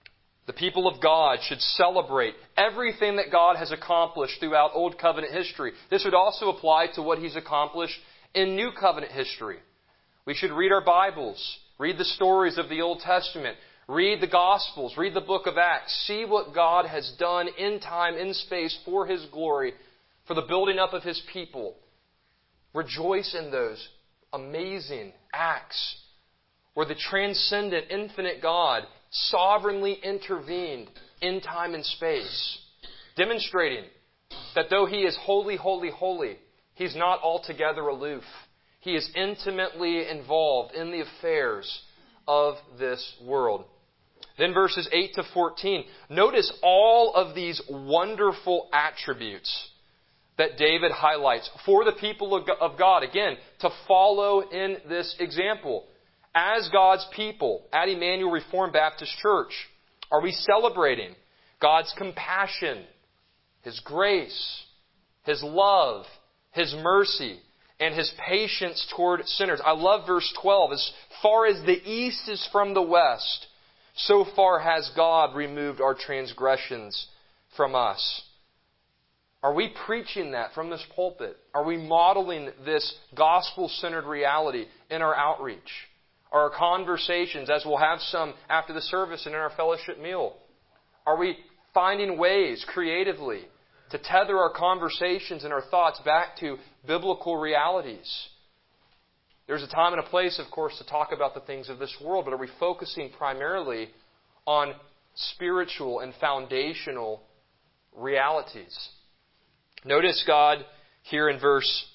S1: The people of God should celebrate everything that God has accomplished throughout Old Covenant history. This would also apply to what He's accomplished in New Covenant history. We should read our Bibles, read the stories of the Old Testament, read the Gospels, read the book of Acts, see what God has done in time, in space, for His glory, for the building up of His people. Rejoice in those amazing acts where the transcendent, infinite God sovereignly intervened in time and space, demonstrating that though He is holy, holy, holy, He's not altogether aloof. He is intimately involved in the affairs of this world. Then verses 8 to 14. Notice all of these wonderful attributes that David highlights for the people of God. Again, to follow in this example. As God's people at Emmanuel Reformed Baptist Church, are we celebrating God's compassion, His grace, His love, His mercy, and His patience toward sinners? I love verse 12. As far as the east is from the west, so far has God removed our transgressions from us. Are we preaching that from this pulpit? Are we modeling this gospel-centered reality in our outreach? Our conversations, as we'll have some after the service and in our fellowship meal? Are we finding ways creatively to tether our conversations and our thoughts back to biblical realities? There's a time and a place, of course, to talk about the things of this world, but are we focusing primarily on spiritual and foundational realities? Notice God here in verses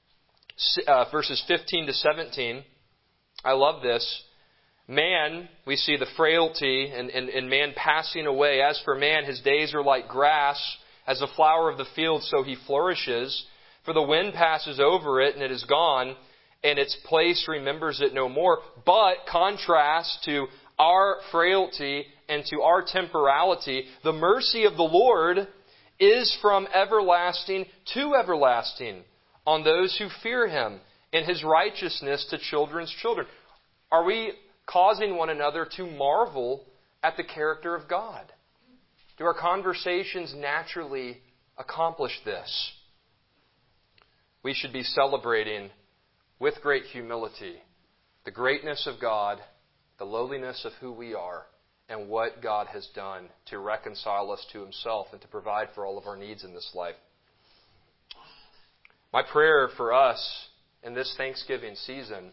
S1: 15 to 17. I love this. Man, we see the frailty and man passing away. As for man, his days are like grass. As a flower of the field, so he flourishes. For the wind passes over it, and it is gone, and its place remembers it no more. But, contrast to our frailty and to our temporality, the mercy of the Lord is from everlasting to everlasting on those who fear Him, and His righteousness to children's children. Are we causing one another to marvel at the character of God? Do our conversations naturally accomplish this? We should be celebrating with great humility the greatness of God, the lowliness of who we are, and what God has done to reconcile us to Himself and to provide for all of our needs in this life. My prayer for us in this Thanksgiving season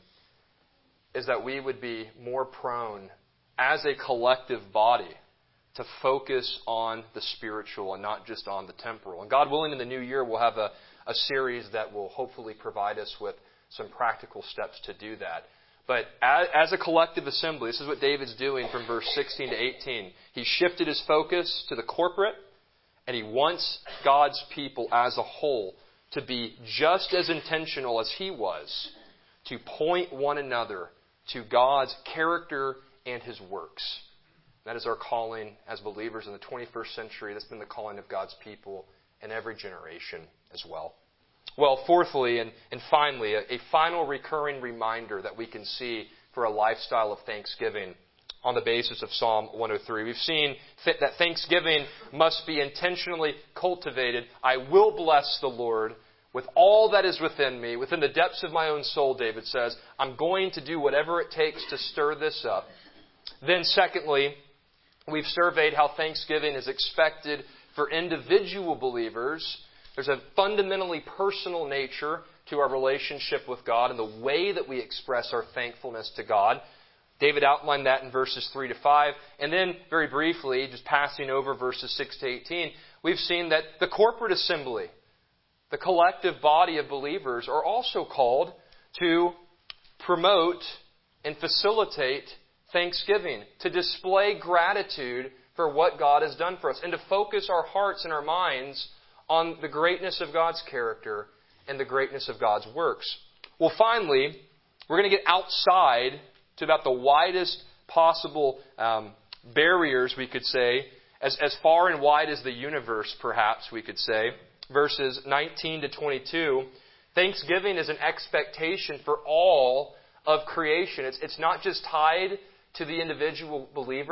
S1: is that we would be more prone, as a collective body, to focus on the spiritual and not just on the temporal. And God willing, in the new year, we'll have a series that will hopefully provide us with some practical steps to do that. But as a collective assembly, this is what David's doing from verse 16 to 18. He shifted his focus to the corporate, and he wants God's people as a whole to be just as intentional as he was to point one another to God's character and His works. That is our calling as believers in the 21st century. That's been the calling of God's people in every generation as well. Well, fourthly and finally, a final recurring reminder that we can see for a lifestyle of thanksgiving on the basis of Psalm 103. We've seen that thanksgiving must be intentionally cultivated. I will bless the Lord with all that is within me, within the depths of my own soul, David says. I'm going to do whatever it takes to stir this up. Then secondly, we've surveyed how thanksgiving is expected for individual believers. There's a fundamentally personal nature to our relationship with God and the way that we express our thankfulness to God. David outlined that in verses 3 to 5. And then, very briefly, just passing over verses 6 to 18, we've seen that the corporate assembly, the collective body of believers, are also called to promote and facilitate thanksgiving, to display gratitude for what God has done for us, and to focus our hearts and our minds on the greatness of God's character and the greatness of God's works. Well, finally, we're going to get outside to about the widest possible barriers, we could say, as far and wide as the universe, perhaps, we could say. Verses 19 to 22, thanksgiving is an expectation for all of creation. It's not just tied to the individual believer,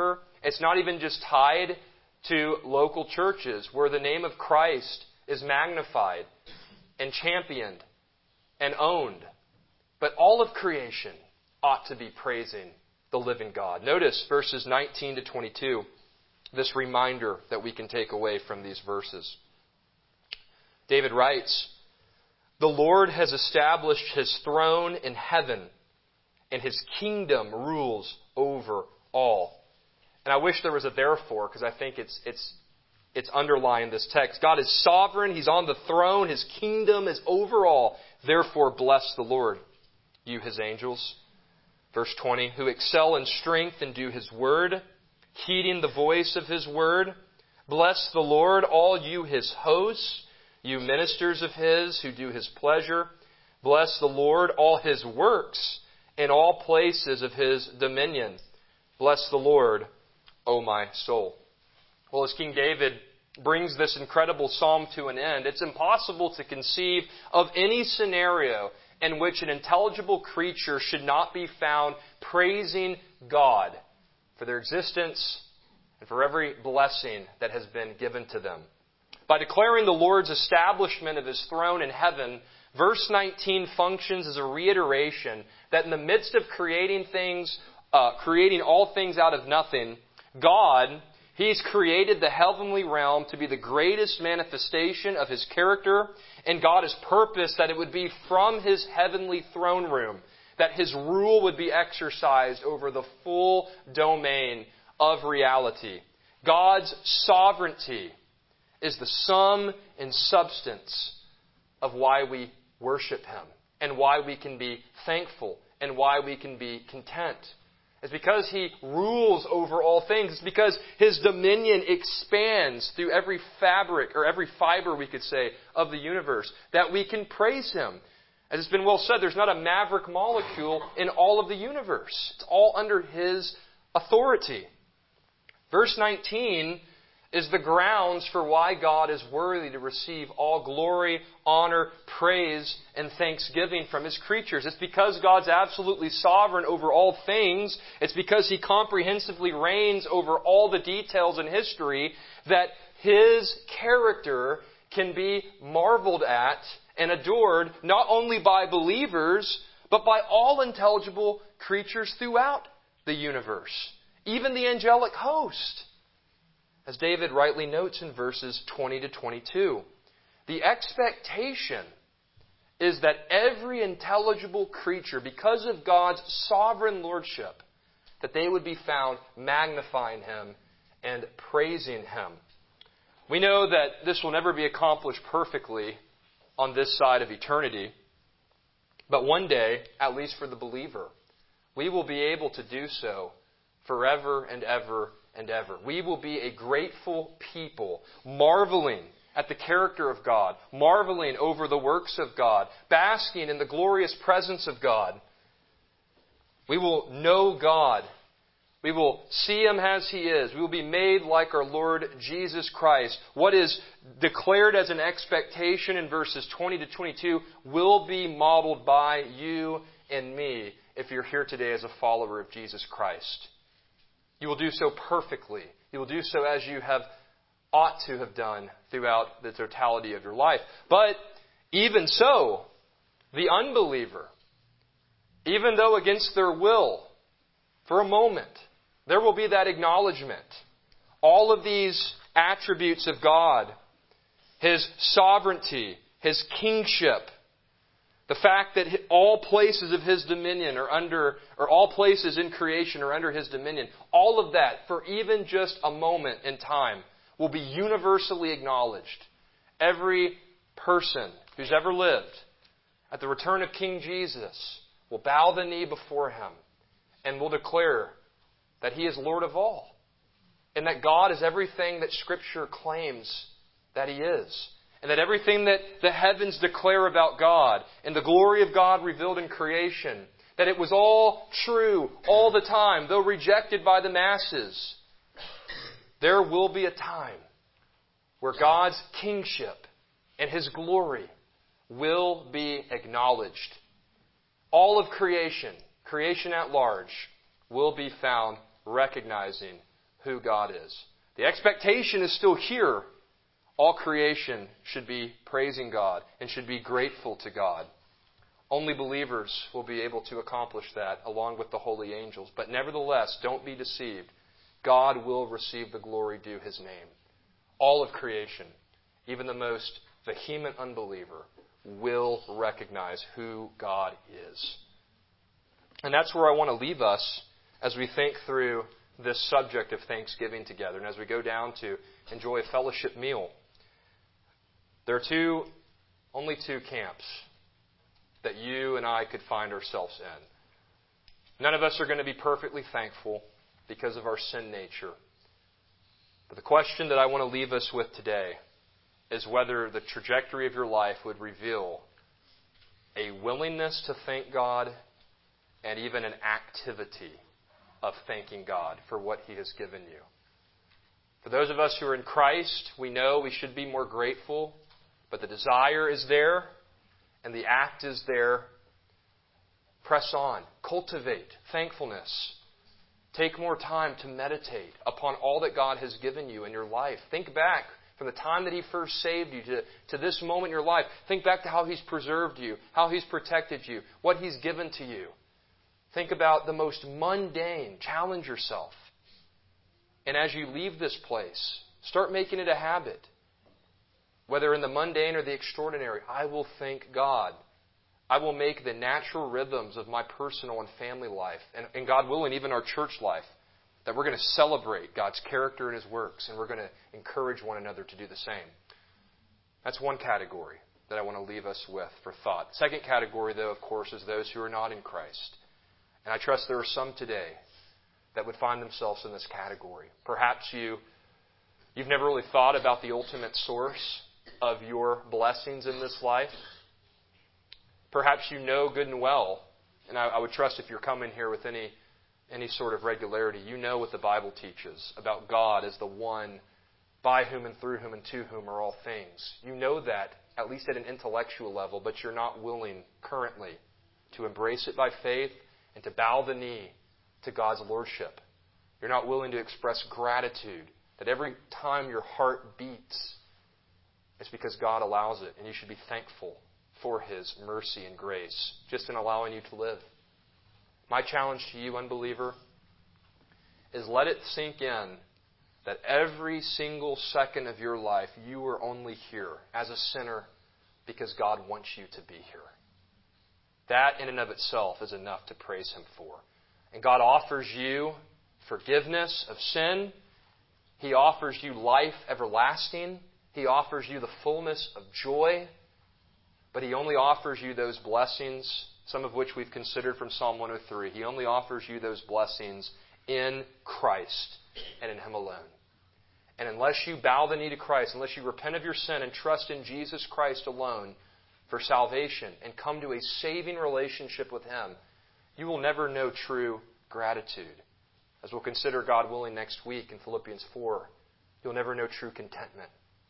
S1: It's not even just tied to local churches where the name of Christ is magnified and championed and owned. But all of creation ought to be praising the living God. Notice verses 19 to 22, this reminder that we can take away from these verses. David writes, "The Lord has established His throne in heaven, and His kingdom rules over all." And I wish there was a therefore, because I think it's underlying this text. God is sovereign. He's on the throne. His kingdom is over all. Therefore, bless the Lord, you His angels. Verse 20, "Who excel in strength and do His word, heeding the voice of His word. Bless the Lord, all you His hosts, you ministers of His who do His pleasure. Bless the Lord, all His works, in all places of His dominion. Bless the Lord, O my soul." Well, as King David brings this incredible psalm to an end, it's impossible to conceive of any scenario in which an intelligible creature should not be found praising God for their existence and for every blessing that has been given to them. By declaring the Lord's establishment of His throne in heaven, verse 19 functions as a reiteration that in the midst of creating all things out of nothing, God, He's created the heavenly realm to be the greatest manifestation of His character, and God has purposed that it would be from His heavenly throne room that His rule would be exercised over the full domain of reality. God's sovereignty is the sum and substance of why we worship Him and why we can be thankful and why we can be content. It's because He rules over all things. It's because His dominion expands through every fabric, or every fiber, we could say, of the universe, that we can praise Him. As it's been well said, there's not a maverick molecule in all of the universe. It's all under His authority. Verse 19 is the grounds for why God is worthy to receive all glory, honor, praise, and thanksgiving from His creatures. It's because God's absolutely sovereign over all things. It's because He comprehensively reigns over all the details in history that His character can be marveled at and adored not only by believers, but by all intelligible creatures throughout the universe, even the angelic host. As David rightly notes in verses 20 to 22, the expectation is that every intelligible creature, because of God's sovereign lordship, that they would be found magnifying Him and praising Him. We know that this will never be accomplished perfectly on this side of eternity, but one day, at least for the believer, we will be able to do so forever and ever and ever. We will be a grateful people, marveling at the character of God, marveling over the works of God, basking in the glorious presence of God. We will know God. We will see Him as He is. We will be made like our Lord Jesus Christ. What is declared as an expectation in verses 20 to 22 will be modeled by you and me if you're here today as a follower of Jesus Christ. You will do so perfectly. You will do so as you ought to have done throughout the totality of your life. But even so, the unbeliever, even though against their will, for a moment, there will be that acknowledgement. All of these attributes of God, His sovereignty, His kingship, the fact that all places of His dominion or all places in creation are under His dominion, all of that, for even just a moment in time, will be universally acknowledged. Every person who's ever lived, at the return of King Jesus, will bow the knee before Him and will declare that He is Lord of all, and that God is everything that Scripture claims that He is. And that everything that the heavens declare about God and the glory of God revealed in creation, that it was all true all the time, though rejected by the masses. There will be a time where God's kingship and His glory will be acknowledged. All of creation at large, will be found recognizing who God is. The expectation is still here. All creation should be praising God and should be grateful to God. Only believers will be able to accomplish that along with the holy angels. But nevertheless, don't be deceived. God will receive the glory due His name. All of creation, even the most vehement unbeliever, will recognize who God is. And that's where I want to leave us as we think through this subject of Thanksgiving together and as we go down to enjoy a fellowship meal. There are only two camps that you and I could find ourselves in. None of us are going to be perfectly thankful because of our sin nature. But the question that I want to leave us with today is whether the trajectory of your life would reveal a willingness to thank God and even an activity of thanking God for what He has given you. For those of us who are in Christ, we know we should be more grateful, but the desire is there and the act is there. Press on. Cultivate thankfulness. Take more time to meditate upon all that God has given you in your life. Think back from the time that He first saved you to this moment in your life. Think back to how He's preserved you, how He's protected you, what He's given to you. Think about the most mundane. Challenge yourself. And as you leave this place, start making it a habit. Whether in the mundane or the extraordinary, I will thank God. I will make the natural rhythms of my personal and family life, and God willing, even our church life, that we're going to celebrate God's character and His works, and we're going to encourage one another to do the same. That's one category that I want to leave us with for thought. Second category, though, of course, is those who are not in Christ. And I trust there are some today that would find themselves in this category. Perhaps you've never really thought about the ultimate source of your blessings in this life. Perhaps you know good and well, and I would trust if you're coming here with any sort of regularity, you know what the Bible teaches about God as the one by whom and through whom and to whom are all things. You know that, at least at an intellectual level, but you're not willing currently to embrace it by faith and to bow the knee to God's lordship. You're not willing to express gratitude that every time your heart beats, it's because God allows it, and you should be thankful for His mercy and grace, just in allowing you to live. My challenge to you, unbeliever, is let it sink in that every single second of your life, you are only here as a sinner because God wants you to be here. That in and of itself is enough to praise Him for. And God offers you forgiveness of sin. He offers you life everlasting. He offers you the fullness of joy. But He only offers you those blessings, some of which we've considered from Psalm 103. He only offers you those blessings in Christ and in Him alone. And unless you bow the knee to Christ, unless you repent of your sin and trust in Jesus Christ alone for salvation and come to a saving relationship with Him, you will never know true gratitude. As we'll consider, God willing, next week in Philippians 4, you'll never know true contentment.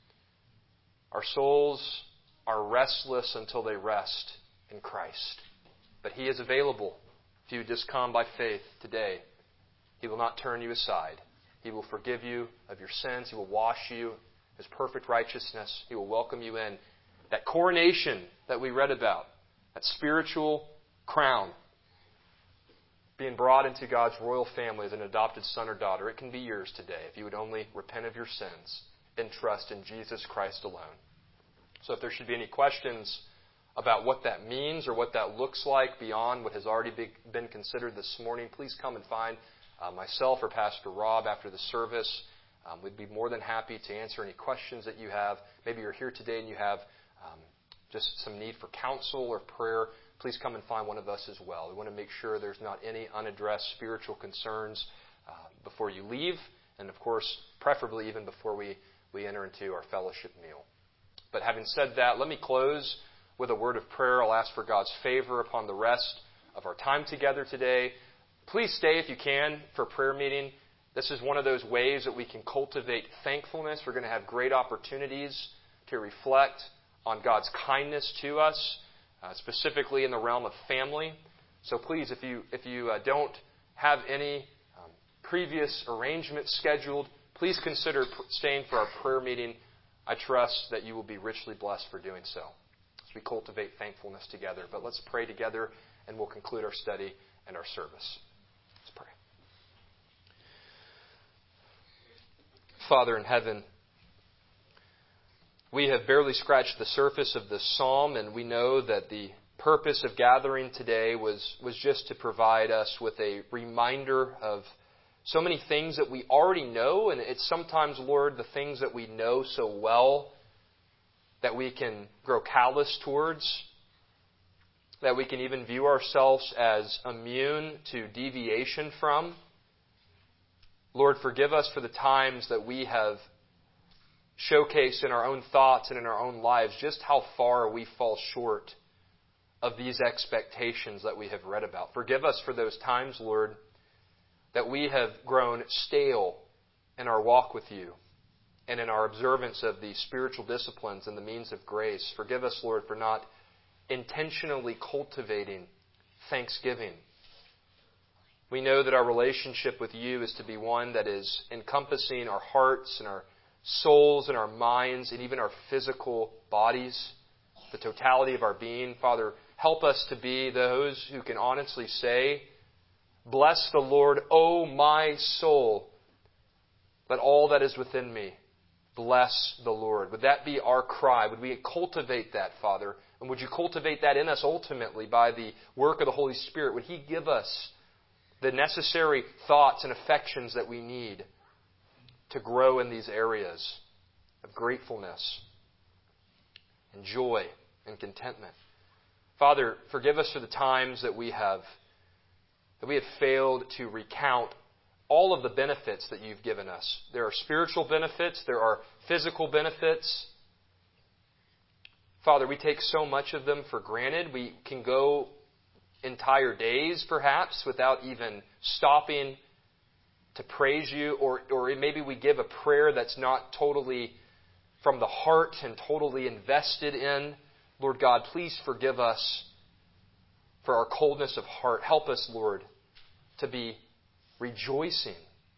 S1: Our souls are restless until they rest in Christ. But He is available if you just come by faith today. He will not turn you aside. He will forgive you of your sins. He will wash you in His perfect righteousness. He will welcome you in. That coronation that we read about, that spiritual crown, being brought into God's royal family as an adopted son or daughter, it can be yours today if you would only repent of your sins and trust in Jesus Christ alone. So if there should be any questions about what that means or what that looks like beyond what has already been considered this morning, please come and find myself or Pastor Rob after the service. We'd be more than happy to answer any questions that you have. Maybe you're here today and you have just some need for counsel or prayer. Please come and find one of us as well. We want to make sure there's not any unaddressed spiritual concerns before you leave, and of course, preferably even before we enter into our fellowship meal. But having said that, let me close with a word of prayer. I'll ask for God's favor upon the rest of our time together today. Please stay if you can for a prayer meeting. This is one of those ways that we can cultivate thankfulness. We're going to have great opportunities to reflect on God's kindness to us, specifically in the realm of family. So please, if you don't have any previous arrangements scheduled, please consider staying for our prayer meeting. I trust that you will be richly blessed for doing so as we cultivate thankfulness together. But let's pray together, and we'll conclude our study and our service. Let's pray. Father in heaven, we have barely scratched the surface of this psalm, and we know that the purpose of gathering today was just to provide us with a reminder of so many things that we already know, and it's sometimes, Lord, the things that we know so well that we can grow callous towards, that we can even view ourselves as immune to deviation from. Lord, forgive us for the times that we have showcased in our own thoughts and in our own lives just how far we fall short of these expectations that we have read about. Forgive us for those times, Lord, that we have grown stale in our walk with you and in our observance of the spiritual disciplines and the means of grace. Forgive us, Lord, for not intentionally cultivating thanksgiving. We know that our relationship with you is to be one that is encompassing our hearts and our souls and our minds and even our physical bodies, the totality of our being. Father, help us to be those who can honestly say, "Bless the Lord, O my soul. Let all that is within me bless the Lord." Would that be our cry? Would we cultivate that, Father? And would you cultivate that in us ultimately by the work of the Holy Spirit? Would He give us the necessary thoughts and affections that we need to grow in these areas of gratefulness and joy and contentment? Father, forgive us for the times that we have failed to recount all of the benefits that you've given us. There are spiritual benefits. There are physical benefits. Father, we take so much of them for granted. We can go entire days, perhaps, without even stopping to praise you. Or maybe we give a prayer that's not totally from the heart and totally invested in. Lord God, please forgive us for our coldness of heart. Help us, Lord, to be rejoicing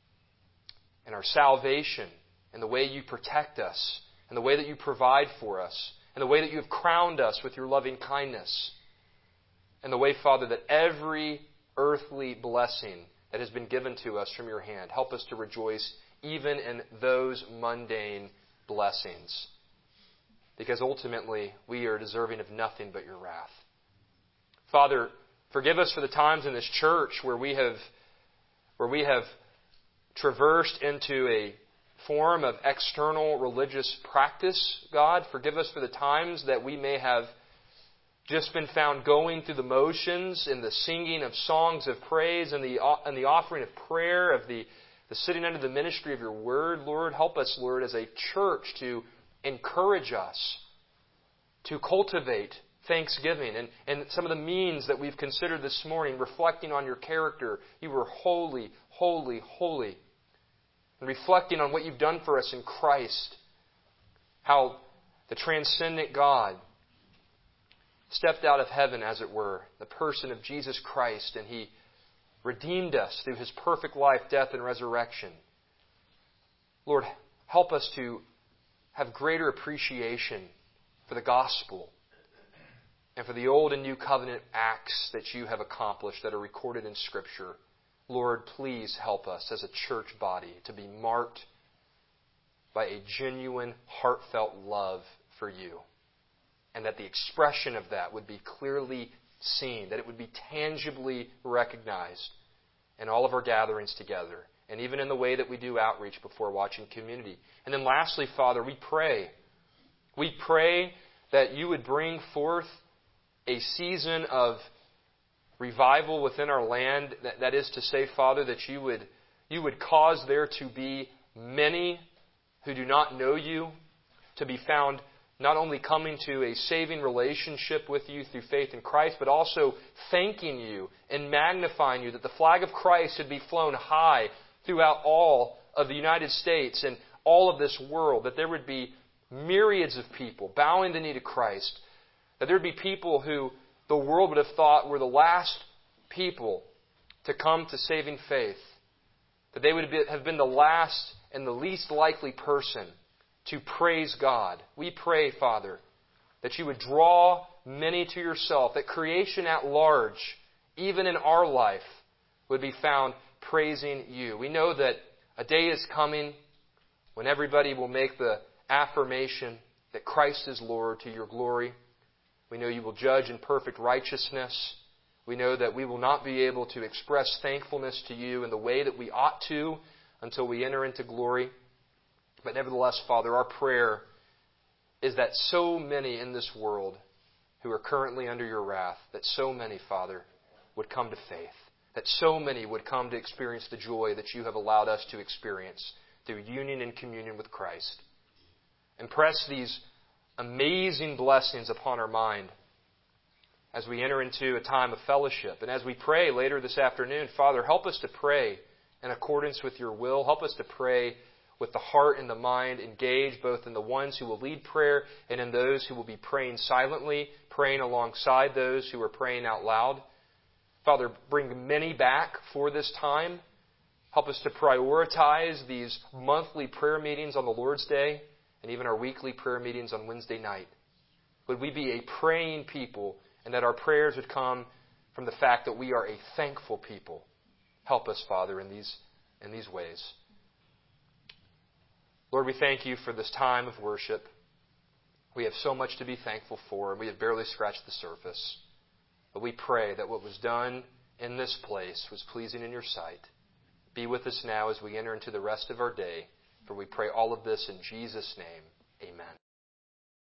S1: in our salvation and the way you protect us and the way that you provide for us and the way that you have crowned us with your loving kindness and the way, Father, that every earthly blessing that has been given to us from your hand, help us to rejoice even in those mundane blessings, because ultimately we are deserving of nothing but your wrath. Father, forgive us for the times in this church where we have traversed into a form of external religious practice, God. Forgive us for the times that we may have just been found going through the motions in the singing of songs of praise and the offering of prayer, of the sitting under the ministry of your word. Lord, help us, Lord, as a church to encourage us to cultivate thanksgiving and some of the means that we've considered this morning, reflecting on your character. You are holy, holy, holy. And reflecting on what you've done for us in Christ. How the transcendent God stepped out of heaven, as it were, the person of Jesus Christ, and He redeemed us through His perfect life, death, and resurrection. Lord, help us to have greater appreciation for the gospel and for the old and new covenant acts that you have accomplished that are recorded in Scripture. Lord, please help us as a church body to be marked by a genuine, heartfelt love for you. And that the expression of that would be clearly seen, that it would be tangibly recognized in all of our gatherings together, and even in the way that we do outreach before watching community. And then lastly, Father, we pray that you would bring forth a season of revival within our land. That is to say, Father, that you would cause there to be many who do not know you to be found not only coming to a saving relationship with you through faith in Christ, but also thanking you and magnifying you, that the flag of Christ would be flown high throughout all of the United States and all of this world, that there would be myriads of people bowing the knee to Christ, that there would be people who the world would have thought were the last people to come to saving faith, that they would have been the last and the least likely person to praise God. We pray, Father, that you would draw many to yourself, that creation at large, even in our life, would be found praising you. We know that a day is coming when everybody will make the affirmation that Christ is Lord to your glory. We know you will judge in perfect righteousness. We know that we will not be able to express thankfulness to you in the way that we ought to until we enter into glory. But nevertheless, Father, our prayer is that so many in this world who are currently under your wrath, that so many, Father, would come to faith, that so many would come to experience the joy that you have allowed us to experience through union and communion with Christ. Impress these amazing blessings upon our mind as we enter into a time of fellowship. And as we pray later this afternoon, Father, help us to pray in accordance with your will. Help us to pray with the heart and the mind engaged, both in the ones who will lead prayer and in those who will be praying silently, praying alongside those who are praying out loud. Father, bring many back for this time. Help us to prioritize these monthly prayer meetings on the Lord's Day and even our weekly prayer meetings on Wednesday night. Would we be a praying people, and that our prayers would come from the fact that we are a thankful people. Help us, Father, in these ways. Lord, we thank you for this time of worship. We have so much to be thankful for, and we have barely scratched the surface. But we pray that what was done in this place was pleasing in your sight. Be with us now as we enter into the rest of our day, for we pray all of this in Jesus' name. Amen.